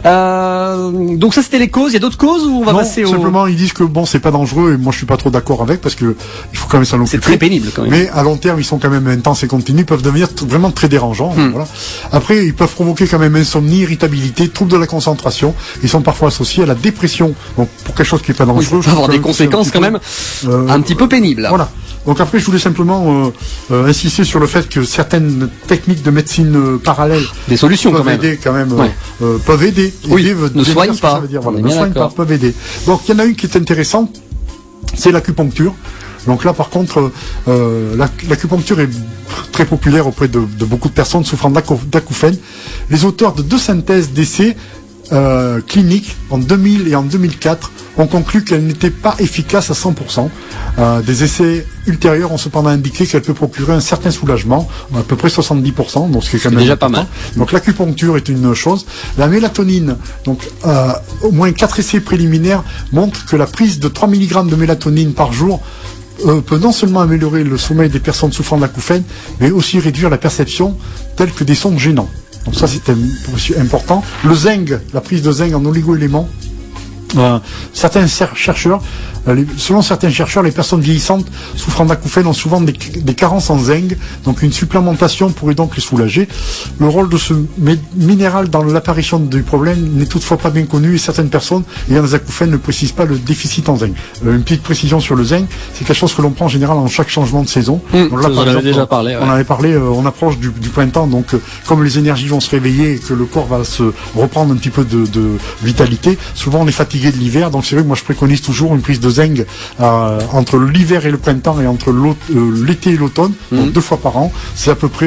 Donc, ça, c'était les causes. Il y a d'autres causes ou on va passer simplement, ils disent que bon, c'est pas dangereux, et moi, je suis pas trop d'accord avec parce que il faut quand même s'en occuper. C'est très pénible quand même. Mais à long terme, ils sont quand même intenses et continus, peuvent devenir vraiment très dérangeants. Voilà. Après, ils peuvent provoquer quand même insomnie, irritabilité, troubles de la concentration. Ils sont parfois associés à la dépression. Donc pour quelque chose qui est pas dangereux, ça peut avoir des conséquences quand même un petit peu pénibles. Voilà. Donc après, je voulais simplement insister sur le fait que certaines techniques de médecine parallèle, des solutions peuvent aider quand même, peuvent aider. Ne soignent pas. Ne soignent pas, peuvent aider. Donc il y en a une qui est intéressante, c'est l'acupuncture. Donc là, par contre, l'acupuncture est très populaire auprès de beaucoup de personnes souffrant d'acouphènes. Les auteurs de 2 synthèses d'essais cliniques en 2000 et en 2004 ont conclu qu'elle n'était pas efficace à 100%. Des essais ultérieurs ont cependant indiqué qu'elle peut procurer un certain soulagement, à peu près 70%, donc ce qui est quand même déjà pas mal. Donc l'acupuncture est une chose. La mélatonine, donc au moins 4 essais préliminaires montrent que la prise de 3 mg de mélatonine par jour peut non seulement améliorer le sommeil des personnes souffrant d'acouphènes, mais aussi réduire la perception telle que des sons gênants. Donc ça c'est important. Le zinc, la prise de zinc en oligo-éléments, certains chercheurs, selon certains chercheurs, les personnes vieillissantes souffrant d'acouphènes ont souvent des carences en zinc, donc une supplémentation pourrait donc les soulager. Le rôle de ce minéral dans l'apparition du problème n'est toutefois pas bien connu et certaines personnes ayant des acouphènes ne précisent pas le déficit en zinc. Une petite précision sur le zinc, c'est quelque chose que l'on prend en général en chaque changement de saison. Donc là, par exemple, déjà parlé, on avait parlé, on approche du printemps, donc comme les énergies vont se réveiller et que le corps va se reprendre un petit peu de vitalité, souvent on est fatigué fatigué de l'hiver. Donc c'est vrai que moi je préconise toujours une prise de zinc entre l'hiver et le printemps et entre l'été et l'automne, donc 2 fois par an. C'est à peu près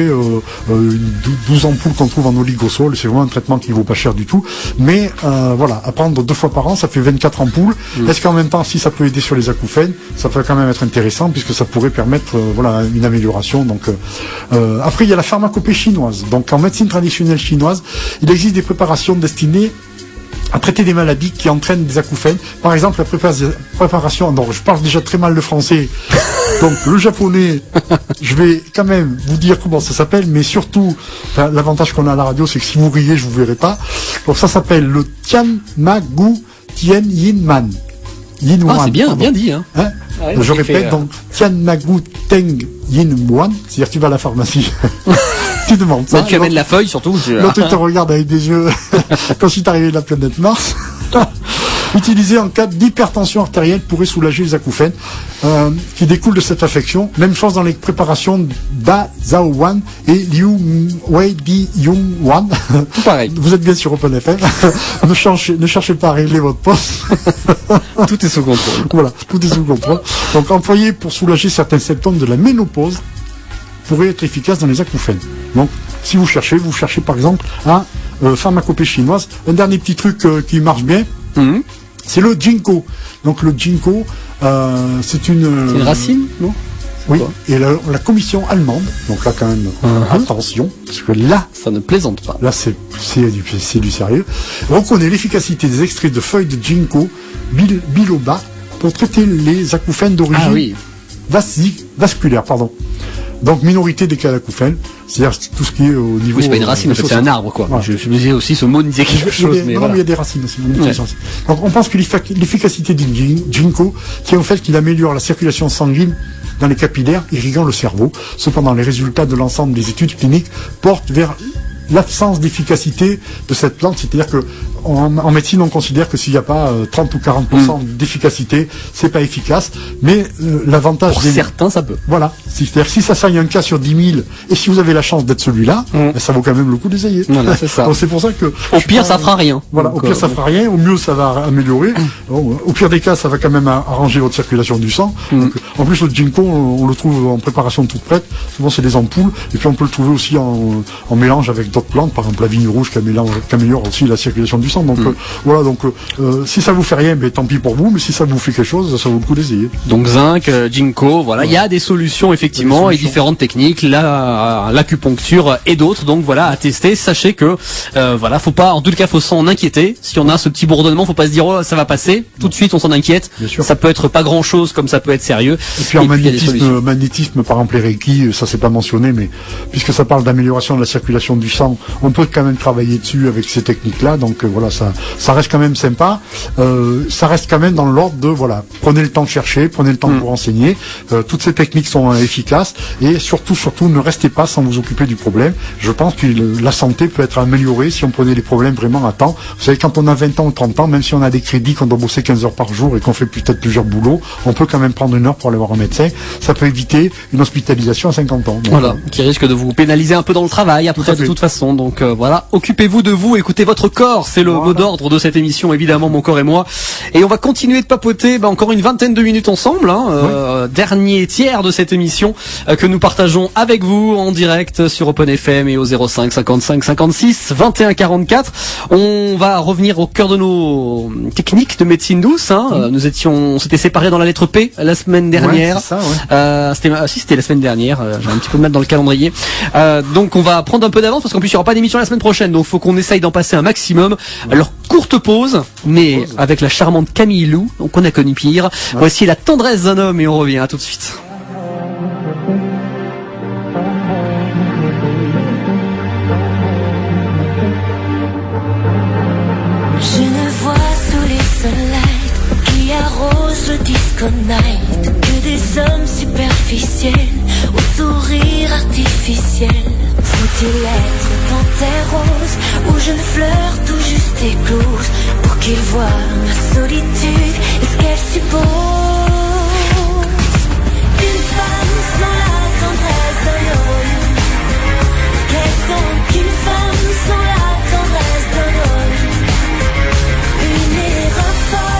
12 ampoules qu'on trouve en oligosol. C'est vraiment un traitement qui vaut pas cher du tout. Mais voilà, à prendre 2 fois par an, ça fait 24 ampoules. Est-ce qu'en même temps, si ça peut aider sur les acouphènes, ça peut quand même être intéressant puisque ça pourrait permettre voilà une amélioration. Donc après il y a la pharmacopée chinoise. Donc en médecine traditionnelle chinoise, il existe des préparations destinées à traiter des maladies qui entraînent des acouphènes. Par exemple, la préparation... Non, je parle déjà très mal le français. Donc, le japonais, je vais quand même vous dire comment ça s'appelle, mais surtout, l'avantage qu'on a à la radio, c'est que si vous riez, je vous verrai pas. Donc, ça s'appelle le Tianmagu Tien Yin Man. Yin Wan, c'est bien dit, hein. Ouais, je répète, donc, Tianmagu Teng Yin Wan, c'est-à-dire tu vas à la pharmacie. Tu demandes ça. Tu amènes la feuille surtout. L'autre te regarde avec des yeux comme si t'arrivais de la planète Mars. Utilisé en cas d'hypertension artérielle pourrait soulager les acouphènes qui découlent de cette affection. Même chose dans les préparations Da Zhao Wan et Liu Wei Di Yung Wan. Tout pareil. Vous êtes bien sur Open FM. Ne cherchez pas à régler votre poste. Tout est sous contrôle. Voilà, tout est sous contrôle. Donc employé pour soulager certains symptômes de la ménopause, pourrait être efficace dans les acouphènes. Donc, si vous cherchez par exemple à pharmacopée chinoise. Un dernier petit truc qui marche bien, c'est le ginkgo. Donc le ginkgo, c'est une racine, non? Oui, et la commission allemande, donc là quand même, attention, parce que là... Ça ne plaisante pas. Là c'est du sérieux. Reconnaît l'efficacité des extraits de feuilles de ginkgo biloba pour traiter les acouphènes d'origine vasculaire, pardon. Donc minorité des cas d'acouphènes, c'est-à-dire tout ce qui est au niveau... Oui, c'est pas une racine, en fait, c'est un arbre, quoi. Voilà. Je me disais aussi, ce mot disait quelque chose, mais voilà. Non, mais il y a des racines aussi. Donc on pense que l'efficacité du ginkgo tient au fait qu'il améliore la circulation sanguine dans les capillaires, irriguant le cerveau. Cependant, les résultats de l'ensemble des études cliniques portent vers l'absence d'efficacité de cette plante, c'est-à-dire que en médecine on considère que s'il n'y a pas 30 ou 40% d'efficacité, c'est pas efficace, mais l'avantage... Pour certains, ça peut. Voilà, c'est-à-dire si ça soigne un cas sur 10 000, et si vous avez la chance d'être celui-là, ça vaut quand même le coup d'essayer. Voilà, c'est ça. Donc c'est pour ça que... Au pire, ça fera rien. Voilà, donc, au pire ça fera rien, au mieux ça va améliorer, au pire des cas ça va quand même arranger votre circulation du sang. Donc, en plus le ginkgo, on le trouve en préparation toute prête, souvent c'est des ampoules, et puis on peut le trouver aussi en mélange avec d'autres plantes, par exemple la vigne rouge qui améliore aussi la circulation du sang. Donc voilà, donc si ça vous fait rien, ben tant pis pour vous, mais si ça vous fait quelque chose, ça vaut le coup d'essayer. Donc zinc, ginkgo, voilà, il y a des solutions effectivement et différentes techniques, l'acupuncture et d'autres. Donc voilà, à tester. Sachez que voilà, faut pas, en tout cas, faut s'en inquiéter. Si on a ce petit bourdonnement, faut pas se dire oh ça va passer. Tout de suite, on s'en inquiète. Ça peut être pas grand chose, comme ça peut être sérieux. Et puis en magnétisme, par exemple les Reiki, ça c'est pas mentionné, mais puisque ça parle d'amélioration de la circulation du sang, on peut quand même travailler dessus avec ces techniques-là. Donc voilà, ça reste quand même sympa. Ça reste quand même dans l'ordre de voilà, prenez le temps de chercher, prenez le temps de vous renseigner. Toutes ces techniques sont efficaces et surtout ne restez pas sans vous occuper du problème. Je pense que la santé peut être améliorée si on prenait les problèmes vraiment à temps. Vous savez, quand on a 20 ans ou 30 ans, même si on a des crédits, qu'on doit bosser 15 heures par jour et qu'on fait peut-être plusieurs boulots, on peut quand même prendre 1 heure pour aller voir un médecin. Ça peut éviter une hospitalisation à 50 ans. Donc, voilà, qui risque de vous pénaliser un peu dans le travail après de toute façon. Donc voilà, occupez-vous de vous, écoutez votre corps, c'est le mot d'ordre de cette émission, évidemment, Mon corps et moi. Et on va continuer de papoter encore une vingtaine de minutes ensemble. Dernier tiers de cette émission que nous partageons avec vous en direct sur Open FM et au 05 55 56 21 44. On va revenir au cœur de nos techniques de médecine douce. On s'était séparés dans la lettre P la semaine dernière. Ouais, c'est ça, ouais. C'était la semaine dernière. J'ai un petit peu de mal dans le calendrier. Donc on va prendre un peu d'avance parce qu'en plus il n'y aura pas d'émission la semaine prochaine. Donc faut qu'on essaye d'en passer un maximum. Alors courte pause, mais avec la charmante Camille Lou, donc on a connu pire. Voici La tendresse d'un homme et on revient tout de suite. Je ne vois sous les sunlights qui arrosent le disco night que des hommes superficiels au sourire artificiel. Faut-il être panthère rose ou jeune fleur tout juste éclose pour qu'il voie ma solitude et ce qu'elle suppose? Une femme sans la tendresse d'un homme. Qu'est-ce donc une femme sans la tendresse d'un homme? Une erreur folle.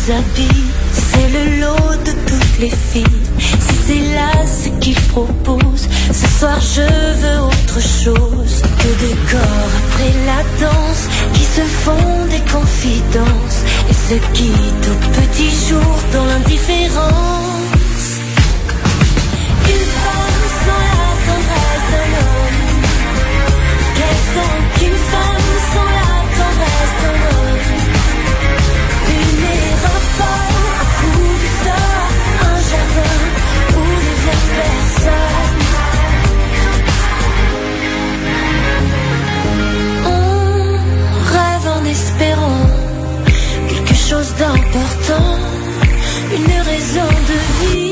habits, c'est le lot de toutes les filles. Si c'est là ce qu'ils proposent, ce soir je veux autre chose que des corps après la danse qui se font des confidences et se quittent au petit jour dans l'indifférence. Une femme sans la tendresse d'un homme. Qu'est-ce donc une femme sans la tendresse d'un homme? Une erreur folle, un coup du sort, un jardin où ne vient personne. On rêve en espérant quelque chose d'important, une raison de vie.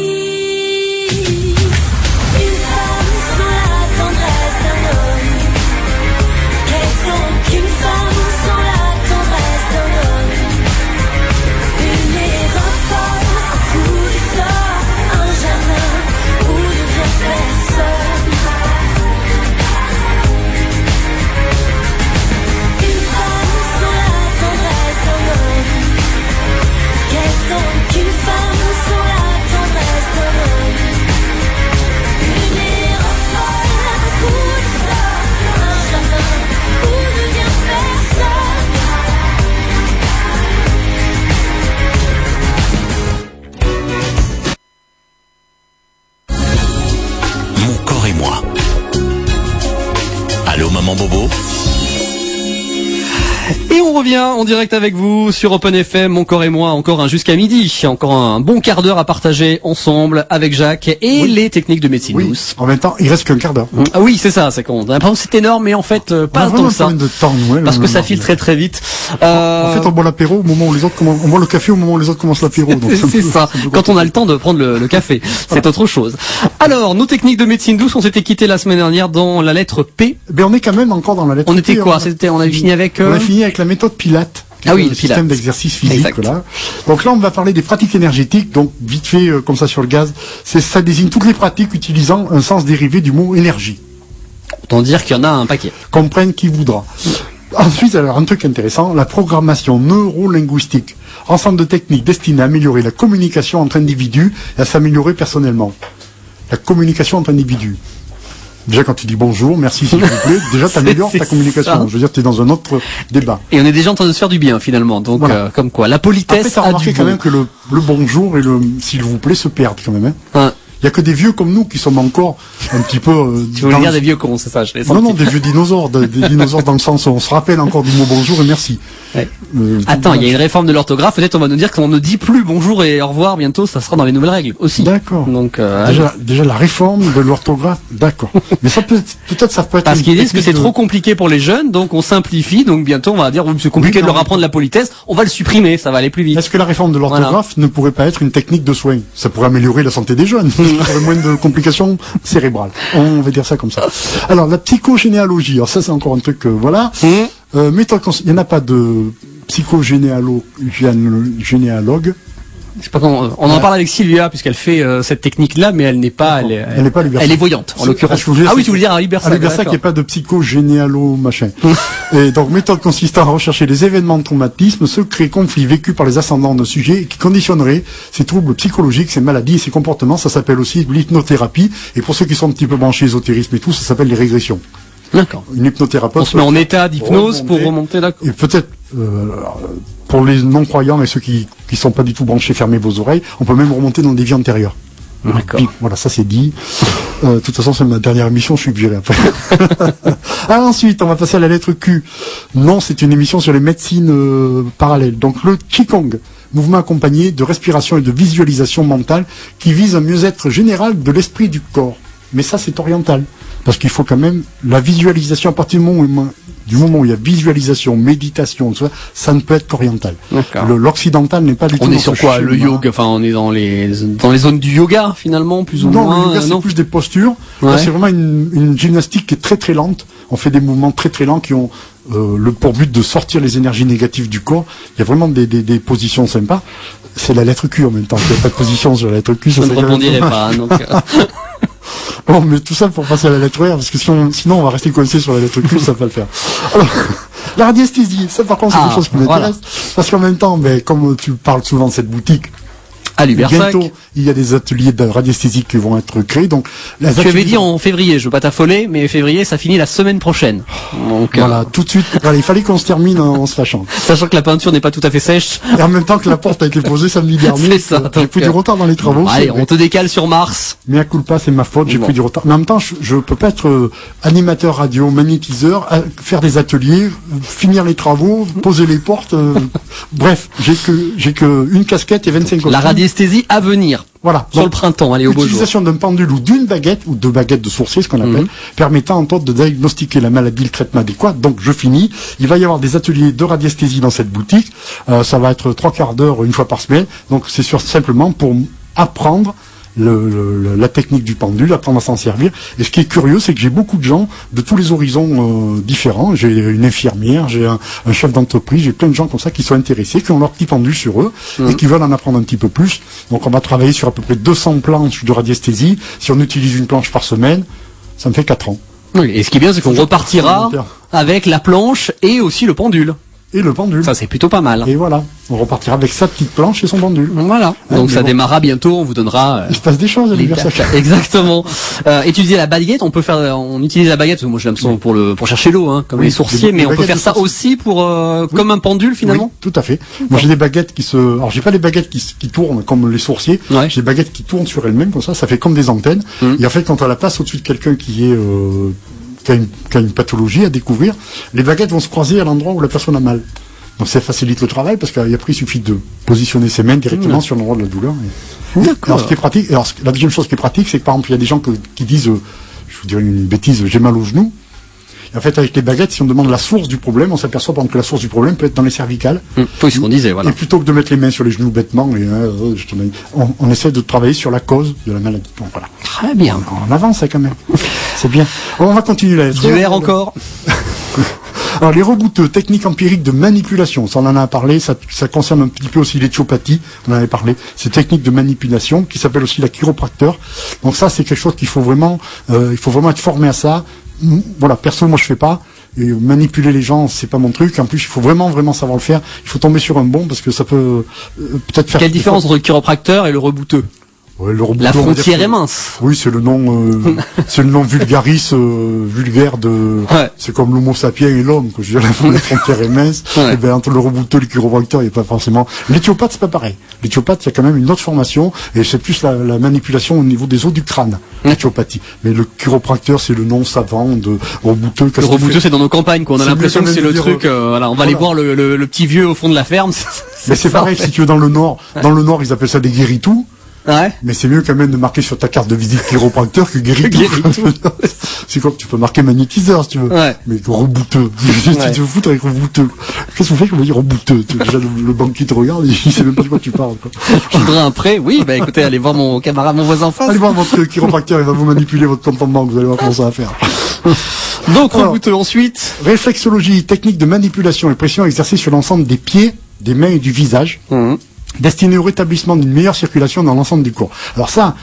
Une femme sans la tendresse d'un homme. Qu'est-ce donc une femme sans la tendresse d'un homme? Une erreur folle, un coup du sort, un jardin où ne vient personne. Une femme sans la tendresse d'un homme. Qu'est-ce donc une femme sans la tendresse d'un homme? Une erreur folle, un coup du sort, un jardin où ne vient personne. Mon corps et moi. Allô, maman Bobo? Et on revient en direct avec vous sur Open FM, mon corps et moi, encore jusqu'à midi, encore un bon quart d'heure à partager ensemble avec Jacques et les techniques de médecine douce. En même temps, il reste qu'un quart d'heure. Ah oui, c'est ça, c'est con. On a l'impression que c'est énorme, mais en fait, pas tant que ça. De temps, ouais, parce que ça file très très vite. En fait, on boit l'apéro au moment où les autres commencent, on boit le café au moment où les autres commencent l'apéro. C'est ça. Quand on a le temps de prendre le café, c'est autre chose. Alors, nos techniques de médecine douce, on s'était quitté la semaine dernière dans la lettre P. Ben, on est quand même encore dans la lettre P. On était quoi? On avait fini avec on a fini avec la méthode Pilate. Ah oui, le le système d'exercice physique. Voilà. Donc là, on va parler des pratiques énergétiques. Donc, vite fait, comme ça sur le gaz, ça désigne toutes les pratiques utilisant un sens dérivé du mot énergie. Autant dire qu'il y en a un paquet. Comprenne qui voudra. Ensuite, alors, un truc intéressant, la programmation neuro-linguistique. Ensemble de techniques destinées à améliorer la communication entre individus et à s'améliorer personnellement. La communication entre individus. Déjà, quand tu dis bonjour, merci s'il vous plaît, déjà t'améliores ta communication. Ça. Je veux dire, tu es dans un autre débat. Et on est déjà en train de se faire du bien, finalement. Donc, voilà. Comme quoi, la politesse. Après, t'as remarqué quand même que le bonjour et le s'il vous plaît se perdent quand même. Hein. Il y a que des vieux comme nous qui sommes encore un petit peu. Tu veux dire des vieux cons, c'est ça? Non, des vieux dinosaures, des dinosaures dans le sens où on se rappelle encore du mot bonjour et merci. Ouais. Attends, il y a une réforme de l'orthographe. Peut-être on va nous dire qu'on ne dit plus bonjour et au revoir bientôt. Ça sera dans les nouvelles règles aussi. D'accord. Donc déjà la réforme de l'orthographe. D'accord. Mais ça peut-être ça peut être. Parce qu'ils disent que c'est trop compliqué pour les jeunes, donc on simplifie. Donc bientôt on va dire c'est compliqué de leur apprendre la politesse. On va le supprimer, ça va aller plus vite. Est-ce que la réforme de l'orthographe ne pourrait pas être une technique de soin? Ça pourrait améliorer la santé des jeunes. Il y aurait moins de complications cérébrales. On va dire ça comme ça. Alors la psychogénéalogie. Alors ça c'est encore un truc voilà. Méthode. Il n'y en a pas de psychogénéalogue. Je sais pas comment, on en parle avec Sylvia puisqu'elle fait cette technique-là, mais elle n'est pas, elle est voyante en l'occurrence. Ah oui, tu veux dire à Libersac. À Libersac, il n'y a pas de psychogénéalo machin. Et donc méthode consistant à rechercher les événements de traumatisme, secrets, conflits vécus par les ascendants d'un sujet et qui conditionneraient ces troubles psychologiques, ces maladies et ces comportements. Ça s'appelle aussi l'hypnothérapie. Et pour ceux qui sont un petit peu branchés ésotérisme et tout, ça s'appelle les régressions. D'accord. Une hypnothérapeute. On se met en état d'hypnose pour remonter, d'accord. Et peut-être pour les non-croyants et ceux qui sont pas du tout branchés, fermez vos oreilles, on peut même remonter dans des vies antérieures. D'accord. Voilà, ça c'est dit. De toute façon, c'est ma dernière émission, je suis viré après. Ensuite, on va passer à la lettre Q. Non, c'est une émission sur les médecines parallèles. Donc le Qigong, mouvement accompagné de respiration et de visualisation mentale qui vise un mieux-être général de l'esprit du corps. Mais ça, c'est oriental. Parce qu'il faut quand même la visualisation, à partir du moment où il y a visualisation, méditation, tout ça, ça ne peut être qu'oriental. L'occidental n'est pas du tout. On est sur quoi? Le yoga, enfin on est dans les zones du yoga finalement, plus ou moins. Non, le yoga c'est plus des postures. Ouais. Là, c'est vraiment une gymnastique qui est très très lente. On fait des mouvements très très lents qui ont pour but de sortir les énergies négatives du corps. Il y a vraiment des positions sympas. C'est la lettre Q en même temps. Il n'y a pas de position sur la lettre Q. Je ne rebondirai pas. Donc Bon, mais tout ça pour passer à la lettre R, parce que sinon on va rester coincé sur la lettre Q, ça va pas le faire. Alors, La radiesthésie, ça par contre c'est des choses qui m'intéressent. Parce qu'en même temps, comme tu parles souvent de cette boutique, à Lubersac. Bientôt, il y a des ateliers de radiesthésie qui vont être créés. Donc, tu avais dit en février, je veux pas t'affoler, mais février, ça finit la semaine prochaine. Donc, voilà, tout de suite. Voilà, il fallait qu'on se termine en se fâchant. Sachant que la peinture n'est pas tout à fait sèche. Et en même temps que la porte a été posée samedi dernier. C'est ça. J'ai pris du retard dans les travaux. Bon, allez, on te décale sur mars. Mais à culpa, c'est ma faute, j'ai pris du retard. Mais en même temps, je peux pas être animateur radio, magnétiseur, faire des ateliers, finir les travaux, poser les portes. Bref, j'ai que une casquette et 25 costumes. La radiesthésie à venir. Voilà. Sur le printemps, allez, au beau jour. L'utilisation d'un pendule ou d'une baguette, ou deux baguettes de sourcier, ce qu'on appelle, permettant en de diagnostiquer la maladie, le traitement adéquat. Donc, je finis. Il va y avoir des ateliers de radiesthésie dans cette boutique. Ça va être 3/4 d'heure, une fois par semaine. Donc, c'est simplement pour apprendre la technique du pendule, apprendre à s'en servir. Et ce qui est curieux, c'est que j'ai beaucoup de gens de tous les horizons différents. J'ai une infirmière, j'ai un chef d'entreprise, j'ai plein de gens comme ça qui sont intéressés, qui ont leur petit pendule sur eux et qui veulent en apprendre un petit peu plus. Donc on va travailler sur à peu près 200 planches de radiesthésie. Si on utilise une planche par semaine, ça me fait 4 ans. Oui, et ce qui est bien, c'est qu'on repartira avec la planche et aussi le pendule. Et le pendule. Ça, c'est plutôt pas mal. Et voilà. On repartira avec sa petite planche et son pendule. Voilà. Donc ça démarrera bientôt, on vous donnera... il se passe des choses à l'Université. Exactement. Et tu disais la baguette, on utilise la baguette, moi j'ai l'impression pour chercher l'eau, hein, comme les sourciers, mais on peut faire ça aussi pour, comme un pendule finalement? Oui, tout à fait. Moi j'ai des baguettes alors j'ai pas les baguettes qui tournent comme les sourciers. Ouais. J'ai des baguettes qui tournent sur elles-mêmes, comme ça fait comme des antennes. Et en fait, quand on la passe au-dessus de quelqu'un qui a une pathologie à découvrir, les baguettes vont se croiser à l'endroit où la personne a mal. Donc ça facilite le travail parce qu'après il suffit de positionner ses mains directement sur l'endroit de la douleur. D'accord. Alors ce qui est pratique, la deuxième chose qui est pratique, c'est que par exemple il y a des gens qui disent, je vous dirais une bêtise, j'ai mal au genou. Et en fait avec les baguettes, si on demande la source du problème, on s'aperçoit par exemple que la source du problème peut être dans les cervicales. Oui, ce qu'on disait, voilà. Et plutôt que de mettre les mains sur les genoux bêtement, on essaie de travailler sur la cause de la maladie. Donc voilà. Très bien. On avance quand même. C'est bien. On va continuer là. Du air encore. Alors les rebouteux, techniques empiriques de manipulation, ça on en a parlé, ça concerne un petit peu aussi l'éthiopathie, on en avait parlé, ces techniques de manipulation qui s'appelle aussi la chiropracteur. Donc ça c'est quelque chose qu'il faut vraiment, être formé à ça. Voilà, perso moi je fais pas. Et manipuler les gens, c'est pas mon truc. En plus, il faut vraiment savoir le faire. Il faut tomber sur un bon parce que ça peut peut-être faire. Quelle différence entre le chiropracteur et le rebouteux? Ouais, la frontière est mince. Oui, c'est le nom vulgaire de. Ouais. C'est comme l'homo sapiens et l'homme. Je veux dire, la frontière est mince. Ouais. Et entre le rebouteux et le chiropracteur, il n'y a pas forcément. L'éthiopathe, c'est pas pareil. L'éthiopathe, il y a quand même une autre formation et c'est plus la manipulation au niveau des os du crâne. L'éthiopathie. Mais le chiropracteur, c'est le nom savant de rebouteux. Le rebouteux, c'est dans nos campagnes, quoi. On a l'impression que c'est le truc. Voilà, on va aller voir le petit vieux au fond de la ferme. Mais c'est pareil, si tu veux dans le Nord, ils appellent ça des guéritous. Ouais. Mais c'est mieux quand même de marquer sur ta carte de visite chiropracteur que guéritou. C'est comme tu peux marquer magnétiseur si tu veux. Ouais. Mais rebouteux. Tu te foutre avec rebouteux. Qu'est-ce que vous faites qu'on va dire rebouteux? Déjà le banquier te regarde et il sait même pas de quoi tu parles. Quoi. Je voudrais un prêt. Oui, bah écoutez, allez voir mon camarade, mon voisin en face. Allez voir votre chiropracteur, il va vous manipuler votre compte en banque, vous allez voir comment ça va faire. Donc rebouteux ensuite. Réflexologie, technique de manipulation et pression exercée sur l'ensemble des pieds, des mains et du visage. Destiné au rétablissement d'une meilleure circulation dans l'ensemble du corps. Alors ça,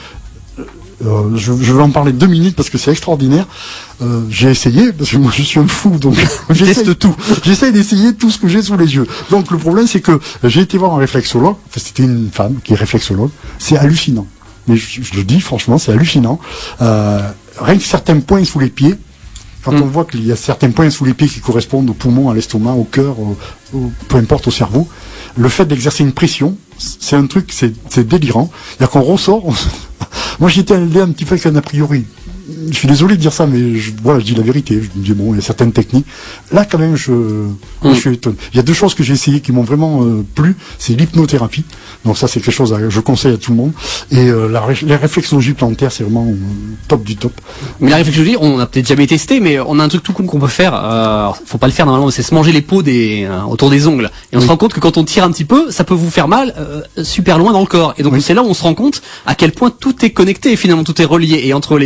je vais en parler 2 minutes parce que c'est extraordinaire. J'ai essayé, parce que moi je suis un fou, donc teste tout. J'essaie d'essayer tout ce que j'ai sous les yeux. Donc le problème c'est que j'ai été voir un réflexologue, enfin c'était une femme qui est réflexologue, c'est hallucinant. Mais je le dis franchement, c'est hallucinant. Rien que certains points sous les pieds, quand on voit qu'il y a certains points sous les pieds qui correspondent aux poumons, à l'estomac, au cœur, peu importe, au cerveau, le fait d'exercer une pression, c'est un truc, c'est délirant. C'est-à-dire qu'on ressort, moi j'étais allé un petit peu avec un a priori. Je suis désolé de dire ça, mais je dis la vérité. Je me dis bon, il y a certaines techniques. Là, quand même, je suis étonné. Il y a 2 choses que j'ai essayées qui m'ont vraiment plu. C'est l'hypnothérapie. Donc ça, c'est quelque chose que je conseille à tout le monde. Et les réflexologies plantaires, c'est vraiment top du top. Mais la réflexologie, on a peut-être jamais testé, mais on a un truc tout con qu'on peut faire. Faut pas le faire normalement, c'est se manger les peaux autour des ongles. Et on se rend compte que quand on tire un petit peu, ça peut vous faire mal super loin dans le corps. Et donc c'est là où on se rend compte à quel point tout est connecté. Et finalement, tout est relié. Et entre les mains, les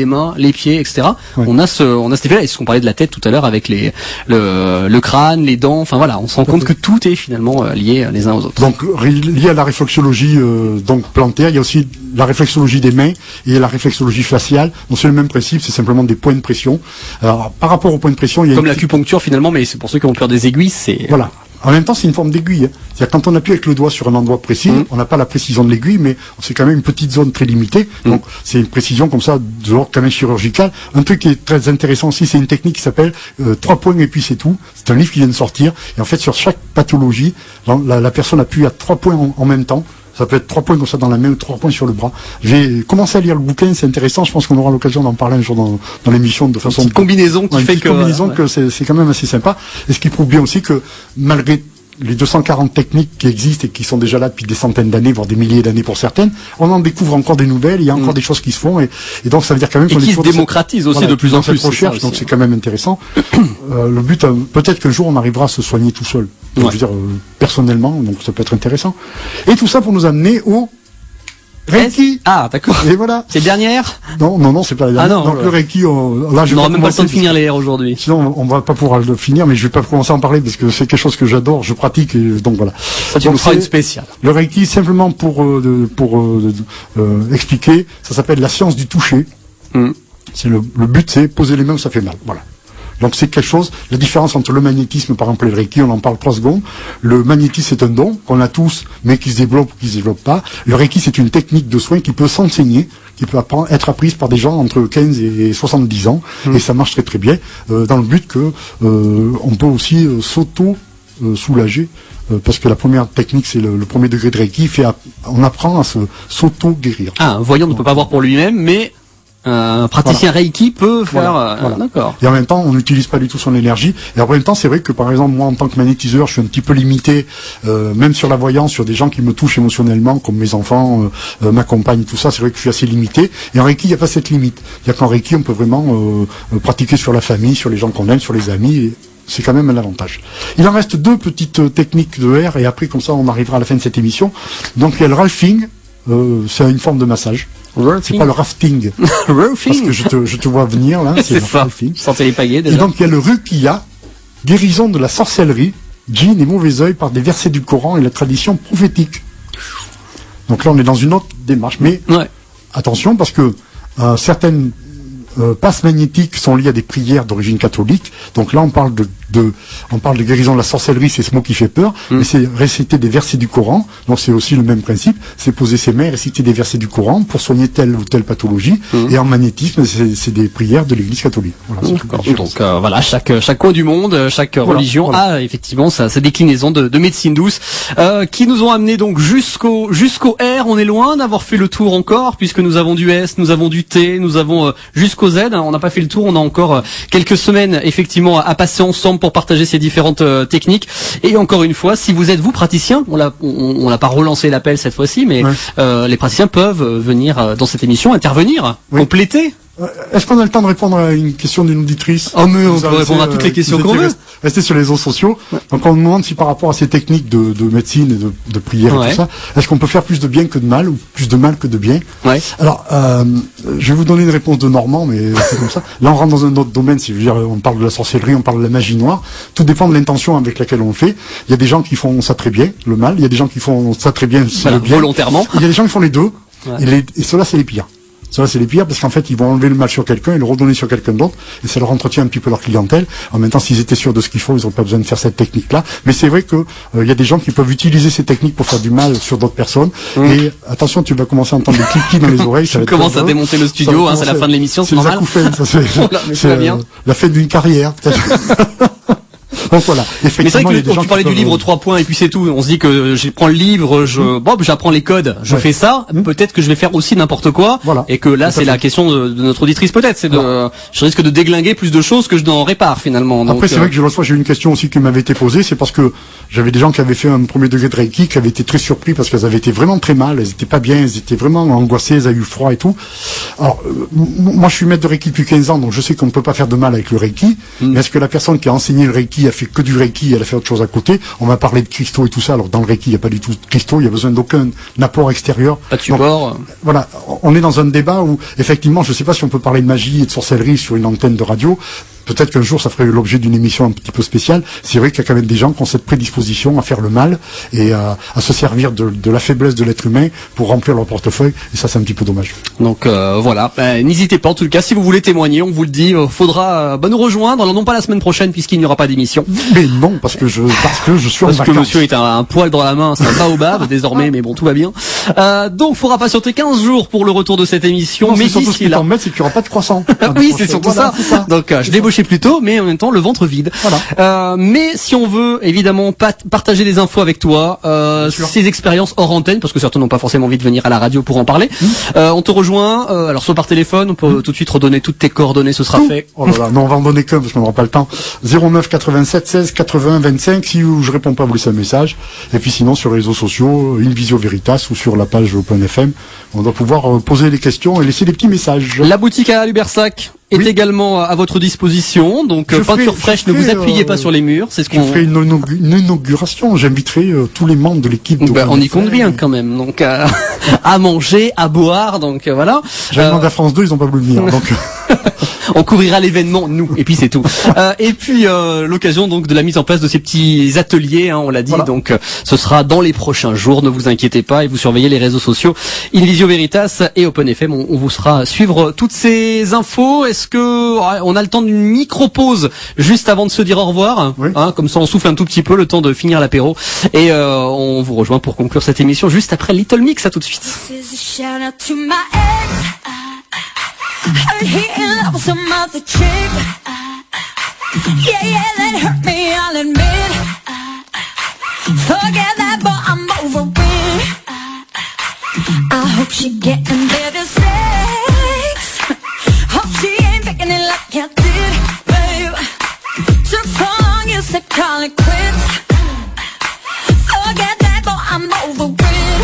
les pieds, etc. Ouais. On a cet effet-là. Et ce qu'on parlait de la tête tout à l'heure avec le crâne, les dents. Enfin voilà, on se rend compte que tout est finalement lié les uns aux autres. Donc lié à la réflexologie donc plantaire, il y a aussi la réflexologie des mains et la réflexologie faciale. Donc c'est le même principe, c'est simplement des points de pression. Alors par rapport aux points de pression, il y a comme l'acupuncture finalement, mais c'est pour ceux qui ont peur des aiguilles, c'est voilà. En même temps, c'est une forme d'aiguille. Hein. C'est-à-dire quand on appuie avec le doigt sur un endroit précis, on n'a pas la précision de l'aiguille, mais c'est quand même une petite zone très limitée. Donc c'est une précision comme ça, de l'ordre quand même chirurgical. Un truc qui est très intéressant aussi, c'est une technique qui s'appelle 3 points et puis c'est tout. C'est un livre qui vient de sortir. Et en fait, sur chaque pathologie, la personne appuie à 3 points en même temps. Ça peut être 3 points comme ça dans la main ou 3 points sur le bras. J'ai commencé à lire le bouquin, c'est intéressant. Je pense qu'on aura l'occasion d'en parler un jour dans l'émission de façon... Une combinaison qui fait que... combinaison que c'est quand même assez sympa. Et ce qui prouve bien aussi que malgré les 240 techniques qui existent et qui sont déjà là depuis des centaines d'années, voire des milliers d'années pour certaines, on en découvre encore des nouvelles, il y a encore des choses qui se font, et donc ça veut dire quand même qu'on est toujours... Et qui se démocratise aussi de plus en plus. Recherche, donc c'est quand même intéressant. Le but, peut-être qu'un jour on arrivera à se soigner tout seul. Donc, je veux dire, personnellement, donc ça peut être intéressant. Et tout ça pour nous amener au Reiki. Ah, d'accord. Et voilà. C'est dernière? Non, c'est pas la dernière. Ah non. Donc le Reiki, là, je n'aura même pas le temps de finir les R aujourd'hui. Sinon, on va pas pouvoir le finir, mais je vais pas commencer à en parler parce que c'est quelque chose que j'adore, je pratique, et donc voilà. Ça, tu nous feras une spéciale. Le Reiki, simplement pour expliquer, ça s'appelle la science du toucher. C'est le but, c'est poser les mains où ça fait mal. Voilà. Donc c'est quelque chose, la différence entre le magnétisme, par exemple, et le Reiki, on en parle 3 secondes. Le magnétisme, c'est un don qu'on a tous, mais qui se développe ou qui se développe pas. Le Reiki, c'est une technique de soin qui peut s'enseigner, qui peut être apprise par des gens entre 15 et 70 ans, et ça marche très très bien, dans le but que on peut aussi soulager, parce que la première technique, c'est le premier degré de Reiki, on apprend à s'auto-guérir. Ah, un voyant ne peut pas voir pour lui-même, mais un praticien Reiki peut faire... Voilà. D'accord. Et en même temps, on n'utilise pas du tout son énergie. Et en même temps, c'est vrai que, par exemple, moi, en tant que magnétiseur, je suis un petit peu limité, même sur la voyance, sur des gens qui me touchent émotionnellement, comme mes enfants, ma compagne, tout ça, c'est vrai que je suis assez limité. Et en Reiki, il n'y a pas cette limite. C'est-à-dire qu'en Reiki, on peut vraiment pratiquer sur la famille, sur les gens qu'on aime, sur les amis, et c'est quand même un avantage. Il en reste 2 petites techniques de R, et après, comme ça, on arrivera à la fin de cette émission. Donc, il y a le ralphing, c'est une forme de massage. C'est pas le rafting. Parce que je te vois venir là. C'est ça. Rafting. Je sentais les pagaies déjà. Et donc il y a le rukiya, guérison de la sorcellerie, djinn et mauvais œil par des versets du Coran et la tradition prophétique. Donc là on est dans une autre démarche. Mais attention parce que certaines passes magnétiques sont liées à des prières d'origine catholique. Donc là on parle de guérison de la sorcellerie, c'est ce mot qui fait peur, mais c'est réciter des versets du Coran, donc c'est aussi le même principe, c'est poser ses mains et réciter des versets du Coran pour soigner telle ou telle pathologie, et en magnétisme, c'est des prières de l'église catholique. Voilà, donc voilà, chaque coin du monde, chaque religion a effectivement sa déclinaison de médecine douce, qui nous ont amené donc jusqu'au R. On est loin d'avoir fait le tour encore, puisque nous avons du S, nous avons du T, nous avons jusqu'au Z, on n'a pas fait le tour, on a encore quelques semaines effectivement à passer ensemble pour partager ces différentes techniques. Et encore une fois, si vous êtes vous praticien, on l'a pas relancé l'appel cette fois-ci, mais les praticiens peuvent venir dans cette émission, intervenir, compléter. Est-ce qu'on a le temps de répondre à une question d'une auditrice? Oh mais on peut répondre à toutes les questions qu'on veut. Restez sur les réseaux sociaux. Donc on me demande si par rapport à ces techniques de médecine et de prière et tout ça, est-ce qu'on peut faire plus de bien que de mal, ou plus de mal que de bien? Alors, je vais vous donner une réponse de Normand, mais c'est comme ça. Là on rentre dans un autre domaine, je veux dire, on parle de la sorcellerie, on parle de la magie noire. Tout dépend de l'intention avec laquelle on le fait. Il y a des gens qui font ça très bien, le mal. Il y a des gens qui font ça très bien, le bien. Volontairement. Il y a des gens qui font les deux. Et ceux-là, c'est les pires. Ça, c'est les pires parce qu'en fait, ils vont enlever le mal sur quelqu'un et le redonner sur quelqu'un d'autre, et ça leur entretient un petit peu leur clientèle. En même temps, s'ils étaient sûrs de ce qu'il faut, ils n'ont pas besoin de faire cette technique-là. Mais c'est vrai que il y a des gens qui peuvent utiliser ces techniques pour faire du mal sur d'autres personnes. Et attention, tu vas commencer à entendre des cliquetis dans les oreilles. Ça commence à démonter le studio, c'est la fin de l'émission, c'est normal. C'est la fin d'une carrière, peut-être. Donc voilà. Mais c'est vrai que tu parlais du livre 3 points et puis c'est tout. On se dit que je prends le livre, j'apprends les codes, je fais ça. Peut-être que je vais faire aussi n'importe quoi. Voilà. Et que là, c'est la question de notre auditrice peut-être. C'est je risque de déglinguer plus de choses que je n'en répare finalement. Donc, après, c'est vrai que l'autre fois, j'ai eu une question aussi qui m'avait été posée. C'est parce que j'avais des gens qui avaient fait un premier degré de Reiki, qui avaient été très surpris parce qu'elles avaient été vraiment très mal. Elles étaient pas bien, elles étaient vraiment angoissées, elles avaient eu froid et tout. Alors, moi, je suis maître de Reiki depuis 15 ans, donc je sais qu'on ne peut pas faire de mal avec le Reiki. Mais est-ce que la personne qui a enseigné le Reiki Reiki a fait que du Reiki, elle a fait autre chose à côté. On va parler de cristaux et tout ça. Alors dans le Reiki, il n'y a pas du tout de cristaux, il y a besoin d'aucun apport extérieur. Pas de support. Donc, voilà, on est dans un débat où effectivement, je ne sais pas si on peut parler de magie et de sorcellerie sur une antenne de radio. Peut-être qu'un jour, ça ferait l'objet d'une émission un petit peu spéciale. C'est vrai qu'il y a quand même des gens qui ont cette prédisposition à faire le mal et à se servir de la faiblesse de l'être humain pour remplir leur portefeuille. Et ça, c'est un petit peu dommage. Donc voilà, n'hésitez pas en tout cas, si vous voulez témoigner, on vous le dit, faudra nous rejoindre. Alors non pas la semaine prochaine puisqu'il n'y aura pas d'émission. Mais non, parce que je suis en vacances. Parce que monsieur est un poil dans la main, c'est un baobab désormais, mais bon, tout va bien. Donc faudra patienter 15 jours pour le retour de cette émission. Non, mais surtout ce qui là, t'embête, c'est qu'il n'y aura pas de croissant. oui, c'est surtout ça. Donc je débauchais plus tôt, mais en même temps le ventre vide. Voilà. Mais si on veut évidemment partager des infos avec toi, ces expériences hors antenne, parce que certains n'ont pas forcément envie de venir à la radio pour en parler, on te rejoint. Alors soit par téléphone, on peut tout de suite redonner toutes tes coordonnées, ce sera fait. Oh là là, non, on va en donner qu'un parce qu'on n'aura pas le temps. 09 87 16 80 25. Si je réponds pas, vous laissez un message. Et puis sinon sur les réseaux sociaux, Invisio Veritas ou sur la page OpenFM, on doit pouvoir poser les questions et laisser des petits messages. La boutique à Lubersac est également à votre disposition, donc peinture fraîche, ne vous appuyez pas sur les murs, c'est ce qu'on... Je ferai une inauguration, j'inviterai tous les membres de l'équipe. On y compte bien quand même, donc à manger, à boire, donc voilà. J'ai demandé à France 2, ils n'ont pas voulu venir, donc... On couvrira l'événement, nous, et puis c'est tout. Et puis l'occasion donc de la mise en place de ces petits ateliers, on l'a dit, voilà. Donc ce sera dans les prochains jours, ne vous inquiétez pas, et vous surveillez les réseaux sociaux Invisio Veritas et OpenFM, on vous sera suivre toutes ces infos. Est-ce que on a le temps d'une micro-pause juste avant de se dire au revoir, oui. Comme ça on souffle un tout petit peu, le temps de finir l'apéro, et on vous rejoint pour conclure cette émission juste après Little Mix, à tout de suite. Heard he in love with some other chick. Yeah, that hurt me, I'll admit. Forget that, but I'm over it. I hope she getting better sex. Hope she ain't picking it like you did, babe. Took so long, you said call it quits. Forget that, but I'm over it.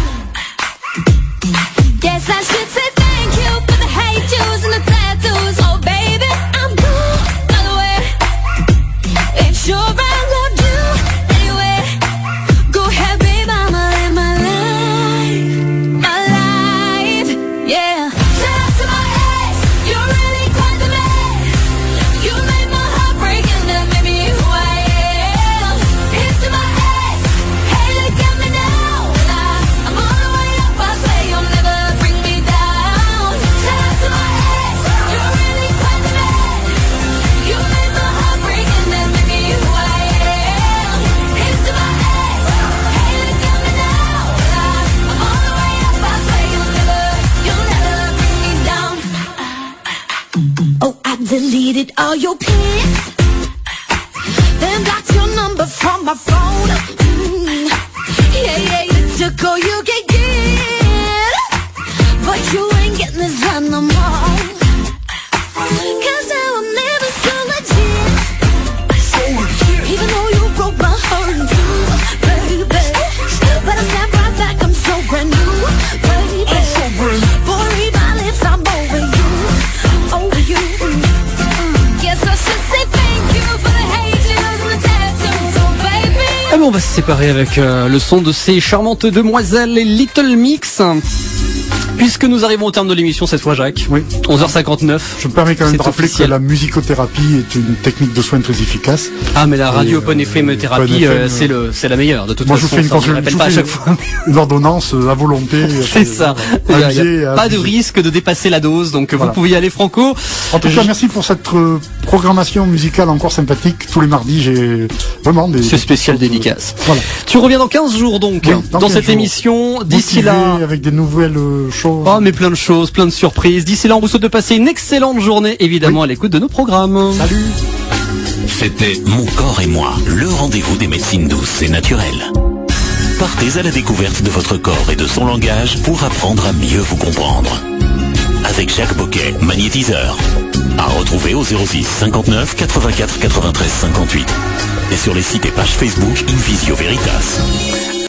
Guess I should say thank you for the hate juice and the tattoos. Oh baby, I'm cool, by the way. Ain't sure I loved you anyway. Go ahead, babe, I'ma live my life, yeah. Shout out to my ex, you're really quite the man. You made my heart break and that made me who I am. Here's to my ex, hey look at me now. I'm on the way up, I swear you'll never bring me down. Shout out to my ex, you're really quite the man. You made my heart break and that made me who I am. Here's to my ex, hey look at me now. I'm on the way up, I swear you'll never bring me down. Oh, I deleted all your pics, then blocked your number from my phone. Yeah, you took all you could get, but you ain't getting this one no more. Cause now I'm never so legit, even though you broke my heart in two, baby. But I stand right back, I'm so brand new, baby. Boy, read my lips, I'm over you, over you. Guess I should say thank you for the hate juice and the tattoos, oh baby. Ah bon, on va se séparer avec le son de ces charmantes demoiselles, les Little Mix. Puisque nous arrivons au terme de l'émission cette fois, Jacques. Oui. 11h59. Je me permets quand même C'est de rappeler officiel. que la musicothérapie est une technique de soins très efficace. Ah, mais la radio OpenFM thérapie, OpenFM, c'est la meilleure de toute Moi, façon. je vous fais ça, on ne répète pas à chaque fois. une ordonnance à volonté. C'est ça. Il n'y a pas de risque de dépasser la dose, donc Voilà. vous pouvez y aller franco. En tout cas, merci pour cette programmation musicale encore sympathique. Tous les mardis, j'ai vraiment des... Ce spécial dédicace. Voilà. Tu reviens dans 15 jours donc, Oui, dans dans 15 cette jours. émission. D'ici Motivé, là... avec des nouvelles choses. Oh, mais plein de choses, plein de surprises. D'ici là, on vous souhaite de passer une excellente journée, évidemment, à l'écoute de nos programmes. Salut. C'était Mon corps et moi, le rendez-vous des médecines douces et naturelles. Partez à la découverte de votre corps et de son langage pour apprendre à mieux vous comprendre. Avec Jacques Boquet, magnétiseur. À retrouver au 06 59 84 93 58. Et sur les sites et pages Facebook Invisio Veritas.